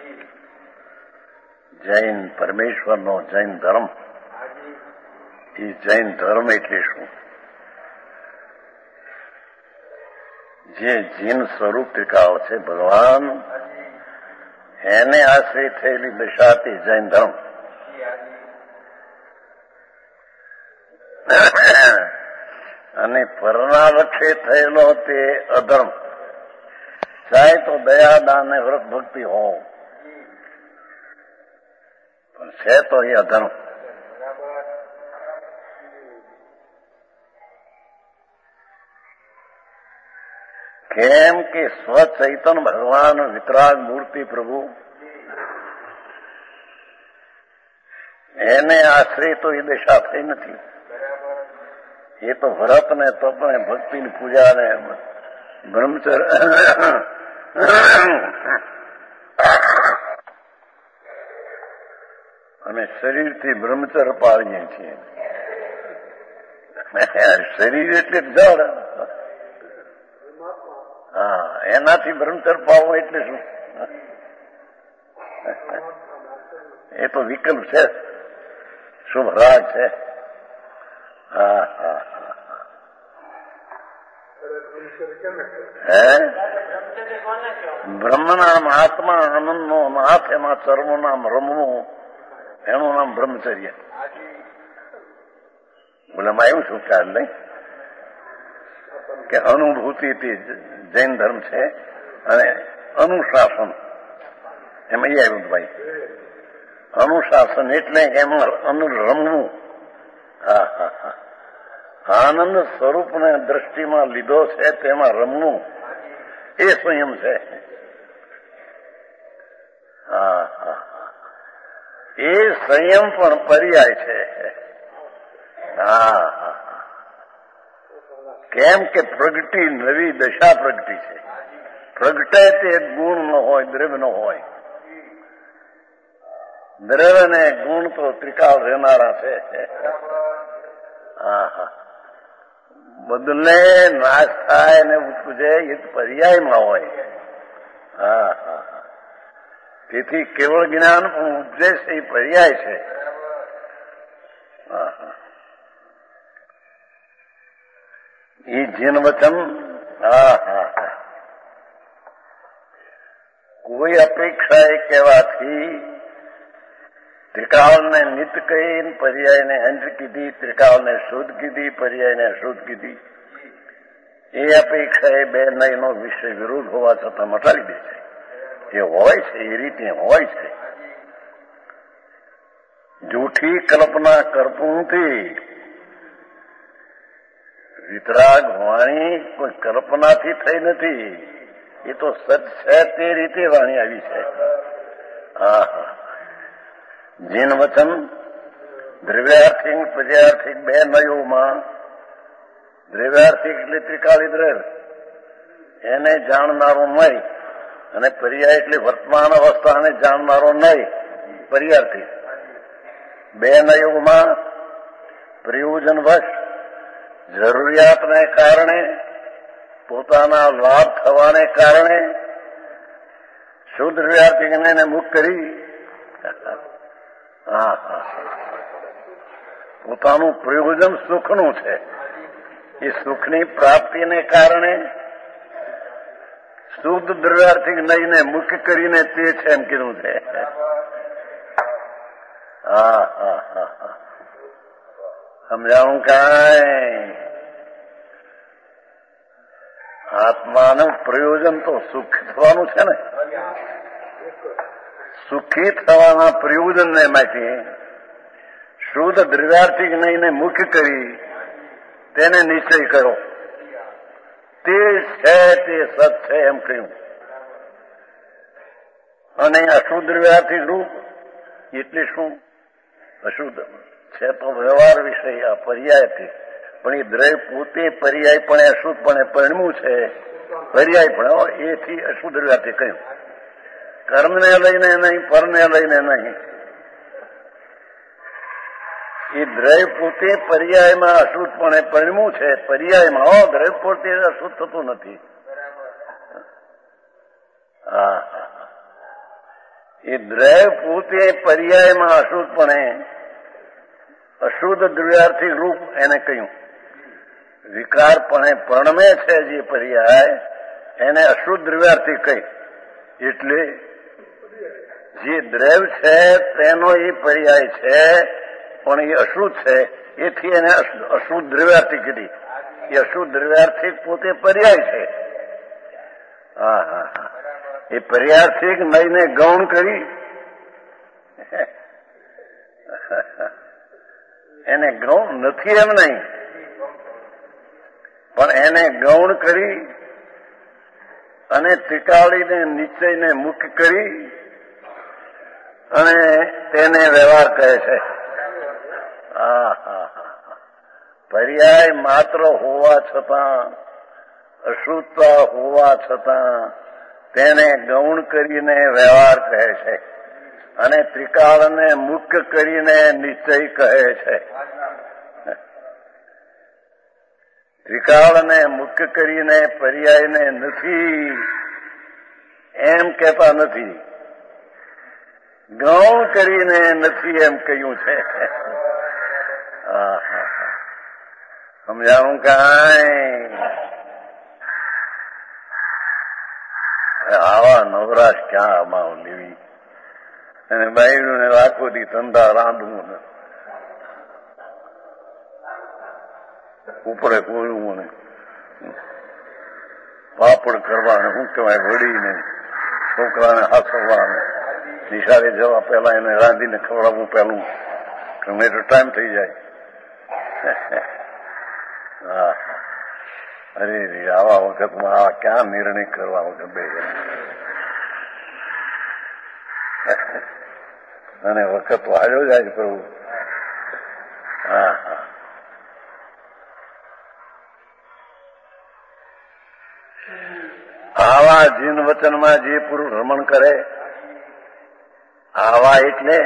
Speaker 2: જૈન પરમેશ્વરનો જૈન ધર્મ. એ જૈન ધર્મ એટલે શું? જે જીન સ્વરૂપ ત્રિકાળ છે ભગવાન, એને આશ્રય થયેલી દશાથી જૈન ધર્મ. અને પરના લક્ષે થયેલો તે અધર્મ. ચાહે તો દયા દાન ને વ્રત ભક્તિ હો, પણ છે તો એ અધર્મ. કેમ કે સ્વચૈતન ભગવાન વિતરાગ મૂર્તિ પ્રભુ, એને આશ્રય તો એ દશા થઈ નથી. એ તો વ્રત ને તપ ને ભક્તિ ની પૂજા ને બ્રહ્મચર્ય અમે શરીરથી બ્રહ્મચર્ય પાળીએ છીએ. શરીર એટલે જળ. એનાથી બ્રહ્મચર્ય પાળવો એટલે શું? એ તો વિકલ્પ છે, શુભ રાગ છે. બ્રહ્મના મહાત્મા આનંદનો નાથ, એમાં સર્વનું નામ રમવું, એનું નામ બ્રહ્મચર્ય. બોલામાં એવું શું ખ્યાલ નહીં કે અનુભૂતિથી જૈન ધર્મ છે અને અનુશાસન એમાં એ આવ્યું ભાઈ. અનુશાસન એટલે એમાં રમવું. હા હા હા, આનંદ સ્વરૂપને દ્રષ્ટિમાં લીધો છે તેમાં રમવું એ સંયમ છે. હા હા, એ સંયમ પણ પર્યાય છે. હા હા, કેમ કે પ્રગતિ નવી દશા પ્રગતિ છે. પ્રગટે તે ગુણ ન હોય, દ્રવ્ય ન હોય. દ્રવ્ય ને ગુણ તો ત્રિકાળ રહેનારા છે. હા હા, બદલે નાશ થાય ને ઉપજે એ પર્યાયમાં હોય. હા હા, તેથી કેવળ જ્ઞાન પણ ઉપજે છે એ પર્યાય છે. હા હા, એ જીન વચન. હા હા હા, કોઈ અપેક્ષા એ કહેવાથી ત્રિકાળને નિત કહી, પર્યાયને અંશ કીધી, ત્રિકાળને શુદ્ધ કીધી, પર્યાયને અશુદ્ધ કીધી. એ અપેક્ષા એ બે નયનો વિષય વિરુદ્ધ હોવા છતાં મટાડી દે છે. એ હોય છે, એ રીતે હોય છે. જૂઠી કલ્પના કરતુંથી વિતરાગ વાણી કોઈ કલ્પનાથી થઈ નથી. એ તો સત છે તે રીતે વાણી આવી છે. હા હા, જીન વચન દ્રવ્યાર્થિક પર્યાર્થિક બે નયોમાં દ્રવ્યાર્થિક એટલે ત્રિકાળી દ્રવ્ય એને જાણનારો નહીં, અને પર્યાય એટલે વર્તમાન અવસ્થાને જાણનારો નહીં, પર્યાર્થિક. બે નયોમાં પ્રયોજનવશ જરૂરિયાતને કારણે, પોતાના લાભ થવાને કારણે શુદ્ધ દ્રવ્યાર્થિકને મુક્ત કરી. હા હા, પોતાનું પ્રયોજન સુખનું છે. એ સુખની પ્રાપ્તિને કારણે શુદ્ધ દ્રવ્યાર્થિક નહીને મુક્ત કરીને તે છે એમ કીધું છે. હા હા હા હા, સમજાવું કાંઈ? આત્માનું પ્રયોજન તો સુખ થવાનું છે ને. સુખી થવાના પ્રયોજનને માટે શુદ્ધ દ્રવ્યાર્થિક નહીને મુખ્ય કરી તેને નિશ્ચય કરો. તે છે તે સત છે એમ કહ્યું. અને અશુદ્ધ દ્રવ્યાર્થિક રૂપ એટલે શું? અશુદ્ધ છે તો વ્યવહાર વિષય, આ પર્યાયથી. પણ એ દ્રવ્ય પોતે પર્યાય પણ અશુદ્ધ પણ પરિણ્યું છે. પર્યાય પણ એથી અશુદ્ધ દ્રવ્યાર્થિક કહ્યું. કર્મને લઈને નહીં, પરને લઈને નહીં. એ દ્રવ્ય પોતે પર્યાયમાં અશુદ્ધપણે પરિણ્યું છે. પર્યાયમાં દ્રવ્ય પોતે અશુદ્ધ થતું નથી. હા, એ દ્રવ્ય પોતે પર્યાયમાં અશુદ્ધપણે અશુદ્ધ દ્રવ્યાર્થિક રૂપ એને કહ્યું. વિકારપણે પરણમે છે જે પર્યાય એને અશુદ્ધ દ્રવ્યાર્થિક કહી. એટલે જે દ્રવ્ય છે તેનો એ પર્યાય છે, પણ એ અશુદ્ધ છે, એથી એને અશુદ્ધ દ્રવ્યાર્થિક કીધી. એ અશુદ્ધ દ્રવ્યાર્થિક પોતે પર્યાય છે. હા હા હા, એ પર્યાર્થિક નહીને ગૌણ કરી એને ગૌણ નથી એમ નહીં, પણ એને ગૌણ કરી અને ત્રિકાળીને નિશ્ચયને મુક્ત કરી અને તેને વ્યવહાર કહે છે. હા હા હા, પર્યાય માત્ર હોવા છતાં, અશુદ્ધતા હોવા છતાં તેને ગૌણ કરીને વ્યવહાર કહે છે, અને ત્રિકાળને મુક્ત કરીને નિશ્ચય કહે છે. ત્રિકાળને મુક્ત કરીને પર્યાયને નથી એમ કહેતા નથી, ગૌણ કરીને નથી એમ કહ્યું છે. સમજાવું કાંઈ? આવા નવરાશ ક્યાં આમાં લેવી? અને બાયડું ને આખો દી ધંધા રાંધવું. ઉપરે કોયું અને પાપડ કરવા અને શું કહેવાય વળીને છોકરાને હાથવા નિશાળે જવા પહેલા એને રાંધીને ખવડાવવું પહેલું ગમે તો ટાઈમ થઈ જાય. હા, અરે રે, આવા વખતમાં આવા ક્યાં નિર્ણય કરવા વખત બે અને વખત તો આવ્યો જાય પ્રભુ. હા હા, આવા જીન વચનમાં જે પુરુષ રમણ કરે, આવા એટલે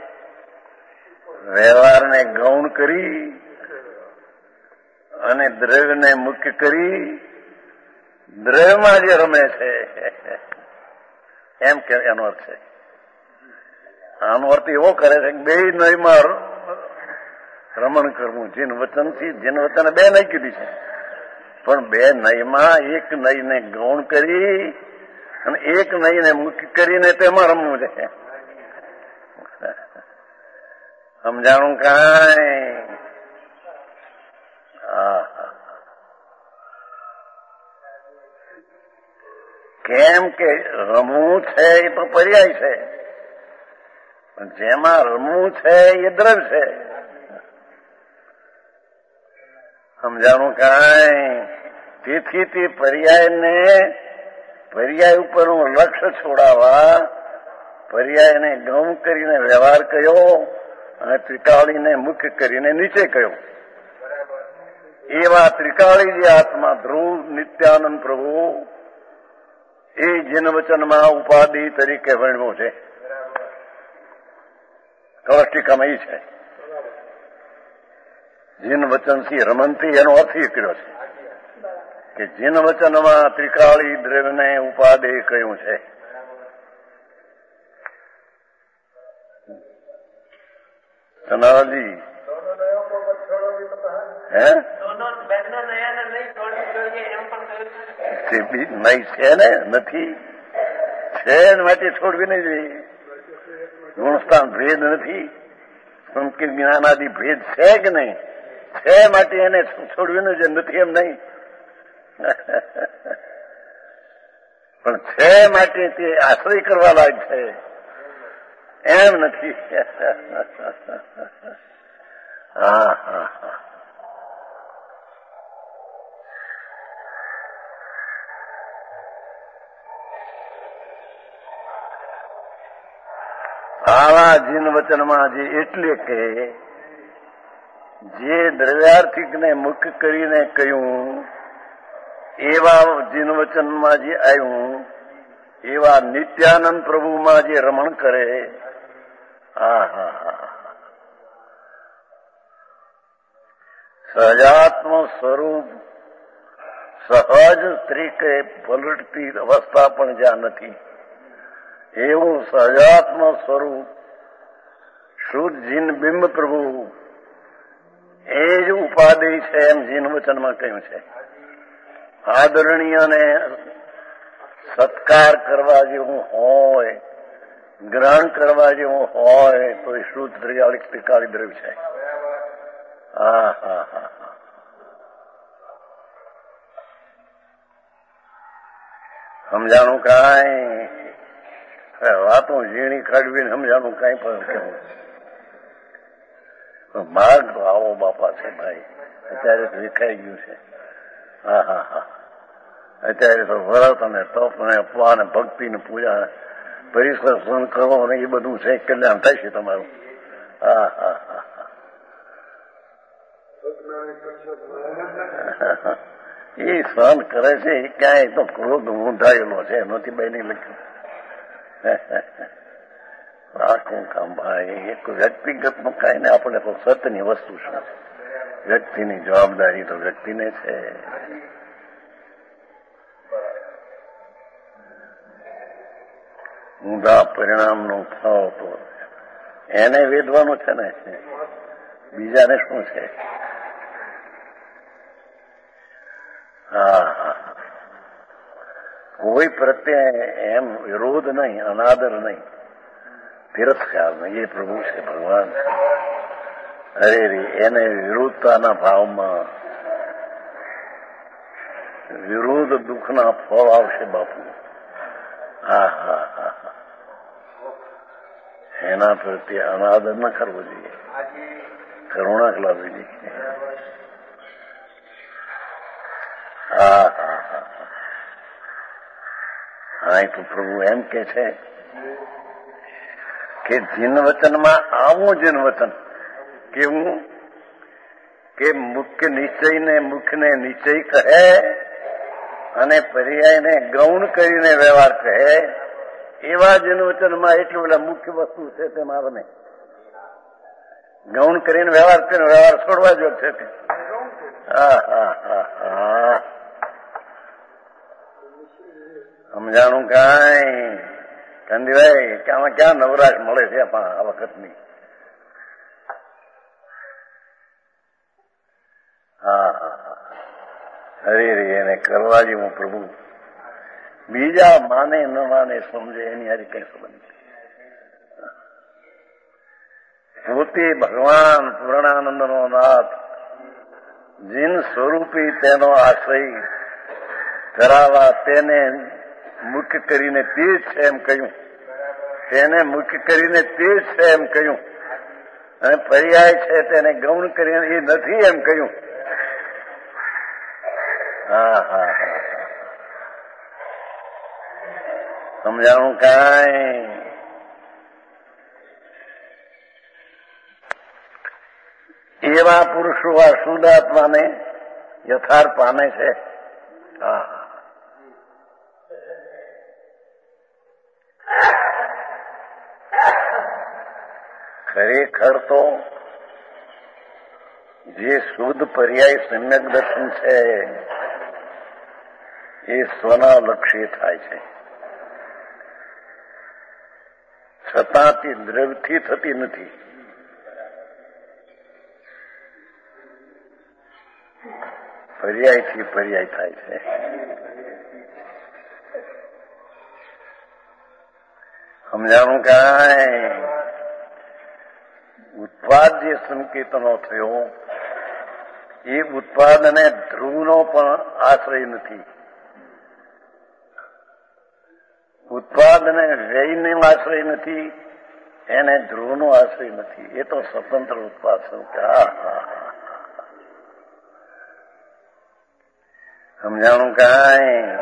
Speaker 2: વ્યવહારને ગૌણ કરી અને દ્રવ્યને મુખ્ય કરી દ્રવ્યમાં જે રમે છે એમ કે એનો અર્થ છે. આનો અર્થ એવો કરે છે કે બે નયમાં રમણ કરવું. જીન વચનથી જીન વચન બે નય કીધી છે, પણ બે નયમાં એક નયને ગૌણ કરી અને એક નયને મુખ્ય કરીને તેમાં રમવું છે. સમજાણું કાંઈ? કેમ કે રમવું છે એ તો પર્યાય છે, પણ જેમાં રમવું છે એ દ્રવ્ય છે. સમજાણું કાંઈ? તેથી તે પર્યાય ઉપરનું લક્ષ્ય છોડાવવા પર્યાયને ગૌણ કરીને વ્યવહાર કર્યો અને ત્રિકાળીને મુખ્ય કરીને નીચે કહ્યો. એવા ત્રિકાળી જે આત્મા ધ્રુવ નિત્યાનંદ પ્રભુ એ જીન વચનમાં ઉપાધિ તરીકે વર્ણવો છે. કળષ્ટિકામાં એ છે જીન વચનથી રમનથી, એનો અર્થ એ કર્યો છે કે જીન વચનમાં ત્રિકાળી દ્રવ્યને ઉપાધિ કહ્યું છે. સનાજી હે નહીં છે ને, નથી છે માટે છોડવી નહીં જોઈએ. ગુણસ્થાન ભેદ નથી, સંસ્કૃત જ્ઞાનાદિ ભેદ છે કે નહીં? છે માટે એને છોડવી નહીં જોઈએ, નથી એમ નહીં. પણ છે માટે તે આશ્રય કરવા લાયક છે એમ નથી. હા હા હા, આવા જીન વચનમાં જે એટલે કે જે દ્રવ્યાર્થિકને મુખ્ય કરીને કહ્યું એવા જીન વચનમાં જે આવ્યું એવા નિત્યાનંદ પ્રભુમાં જે રમણ કરે. હા હા હા, સહજાત્મ સ્વરૂપ સહજ તરીકે પલટતી અવસ્થા પણ જ્યાં નથી એવું સહજાત્મ સ્વરૂપ શુદ્ધ જીન બિંબ પ્રભુ એ જ ઉપાધિ છે એમ જીન વચનમાં કહ્યું છે. આદરણીય ને સત્કાર કરવા જેવું હોય, ગ્રહણ કરવા જેવું હોય તો એ શુદ્ધ ત્રિકાળી દ્રવ્ય છે. હા હા હા, સમજાણું કાંઈ? વાતો ઝીણી કાઢવીને સમજાણું કાંઈ પણ કેવું માર્ગ તો આવો બાપા છે ભાઈ. અત્યારે તો વિખાઈ ગયું છે. હા હા હા, અત્યારે તો વ્રત અને તપ અને અપવા અને ભક્તિ ને પૂજા પરિસર સહન કરો ને એ બધું છે, કલ્યાણ થાય છે તમારું. હા હા હા, એ સહન કરે છે એ ક્યાંય તો ક્રોધ ઊંધાયેલો છે, નથી બની લખ્યું. આખું કામ ભાઈ એક વ્યક્તિગતનું કાંઈ ને આપણે તો સત્યની વસ્તુ શું છે? વ્યક્તિની જવાબદારી તો વ્યક્તિને છે. ઊંધા પરિણામનો ભાવ તો એને વેદવાનું છે ને, બીજાને શું છે? હા હા, કોઈ પ્રત્યે એમ વિરોધ નહીં, અનાદર નહીં, તિરસ્કાર નહીં. એ પ્રભુ છે, ભગવાન. અરે રે, એને વિરોધતાના ભાવમાં વિરોધ દુઃખના ફળ આવશે બાપુ. હા હા હા હા, એના પ્રત્યે અનાદર ન કરવો જોઈએ, કરુણા લાવવી જોઈએ. હા હા હા હા, એ તો પ્રભુ એમ કે છે કે જીન વચનમાં આવું જીન વચન કેવું કે મુખ્ય નિશ્ચયને મુખને નિશ્ચય કહે અને પર્યાયને ગૌણ કરીને વ્યવહાર કહે, એવા જીન વચનમાં એટલું બધા મુખ્ય વસ્તુ છે તેમાં બને ગૌણ કરીને વ્યવહાર છોડવા જો છે. હા હા હા હા, સમજાણું કાંઈ કંદીભાઈ કે આમાં ક્યાં નવરાશ મળે છે આ વખતની? હા હા હા, હરે રે એને કરવા જેવું પ્રભુ. બીજા માને ન માને સમજે એની હારી કઈ સંબંધ છે? પોતે ભગવાન પૂર્ણાનંદનો નાથ જીન સ્વરૂપી તેનો આશ્રય ધરાવા તેને મુખ્ય કરીને તે જ છે એમ કહ્યું, તેને મુખ્ય કરીને તે જ છે એમ કહ્યું, અને પર્યાય છે તેને ગૌણ કરીને એ નથી એમ કહ્યું. હા હા હા, સમજાણું કાંઈ? એવા પુરુષો આ શુદ્ધાત્માને યથાર્થ પામે છે. હા, ખરેખર તો જે શુદ્ધ પર્યાય સમ્યક દર્શન છે એ સ્વના લક્ષ્ય થાય છે, છતાં તે દ્રવ્યથી થતી નથી. પર્યાયથી પર્યાય થાય છે. સમજાણું કાંઈ? ઉત્પાદ જે સંકેતનો થયો એ ઉત્પાદને ધ્રુવનો પણ આશ્રય નથી, ઉત્પાદને વ્યયનો આશ્રય નથી, એને ધ્રુવનો આશ્રય નથી. એ તો સ્વતંત્ર ઉત્પાદ સંકેત. સમજાણું કાંઈ?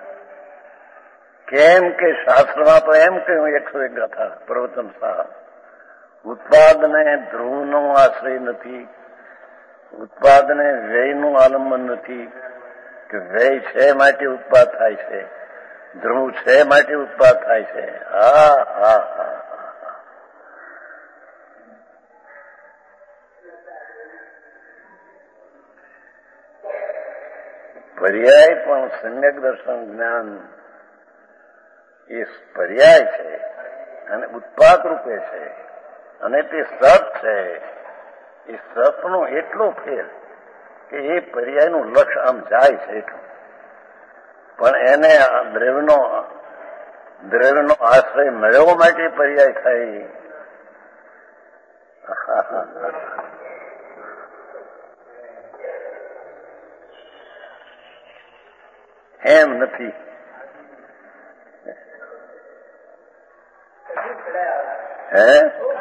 Speaker 2: કેમ કે શાસ્ત્રમાં તો એમ કહ્યું 101 ગાથા પ્રવચન સાર, ઉત્પાદને ધ્રુવનો આશ્રય નથી, ઉત્પાદને વ્યયનું આલંબન નથી, કે વ્યય છે માટે ઉત્પાદ થાય છે, ધ્રુવ છે માટે ઉત્પાદ થાય છે. હા હા હા, પર્યાય પણ સમ્યક દર્શન જ્ઞાન એ પર્યાય છે અને ઉત્પાદ રૂપે છે, અને તે સત છે. એ સતનો એટલો ફેર કે એ પર્યાયનું લક્ષ્ય આમ જાય છે એટલું, પણ એને દ્રવ્યનો આશ્રય મેળવવા માટે પર્યાય થાય. એમ નથી. હે,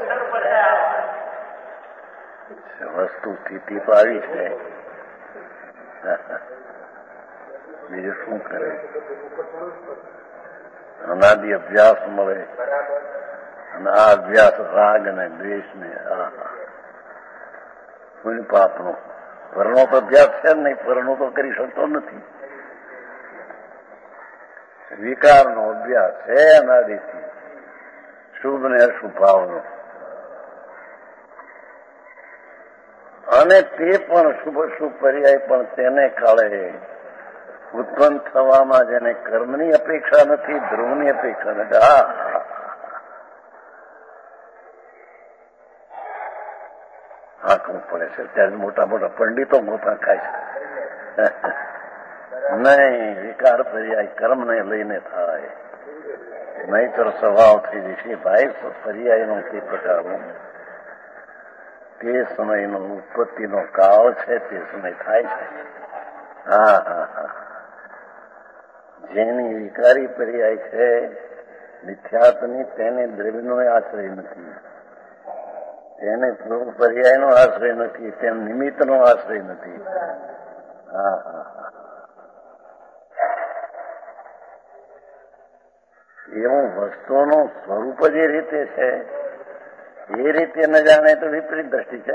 Speaker 2: વસ્તુ સ્થિતિ તો આવી છે, બીજું શું કરે? અનાદિ અભ્યાસ મળે, અને આ અભ્યાસ રાગ અને દ્વેષ ને કોઈ પાપનો પરનો તો અભ્યાસ છે જ નહીં, પરનો તો કરી શકતો નથી. વિકારનો અભ્યાસ છે અનાદિથી, શુભ ને અશુભ ભાવનો, અને તે પણ શુભ શુભ પર્યાય પણ તેને કાળે ઉત્પન્ન થવામાં જેને કર્મની અપેક્ષા નથી, ધ્રુવની અપેક્ષા નથી. આંખવું પડે છે ત્યારે મોટા મોટા પંડિતો મોટા ખાય છે. નહીં, વિકાર પર્યાય કર્મને લઈને થાય, નહીતર સ્વભાવ થઈ જશે. ભાઈ પર્યાયનો તે પ્રકારનો તે સમયનો ઉત્પત્તિનો કાળ છે, તે સમય થાય છે. હા હા હા, જેની વિકારી પર્યાય છે મિથ્યાત્વની, તેને દ્રવ્યનો આશ્રય નથી, તેને પર્યાયનો આશ્રય નથી, તેમ નિમિત્તનો આશ્રય નથી. હા હા હા, એવું વસ્તુનું સ્વરૂપ જે રીતે છે એ રીતે ન જાણે તો વિપરીત દ્રષ્ટિ છે.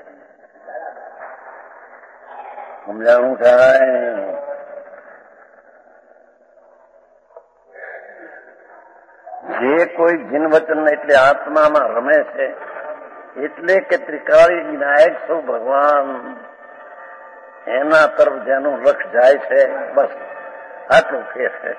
Speaker 2: સમજાણું થાય. જે કોઈ જીન વચન એટલે આત્મામાં રમે છે, એટલે કે ત્રિકાળી વિનાયક સૌ ભગવાન, એના તરફ જેનું લક્ષ જાય છે, બસ આટલું ફેર છે.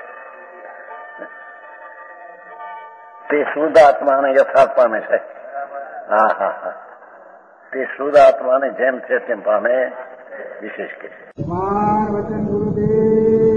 Speaker 2: તે શુદ્ધ આત્માને યથાર્થ પામે છે. હા હા હા, તે શુદ્ધ આત્માને જેમ છે તેમ પામે, વિશેષ કે છે.
Speaker 3: વચન ગુરુદેવ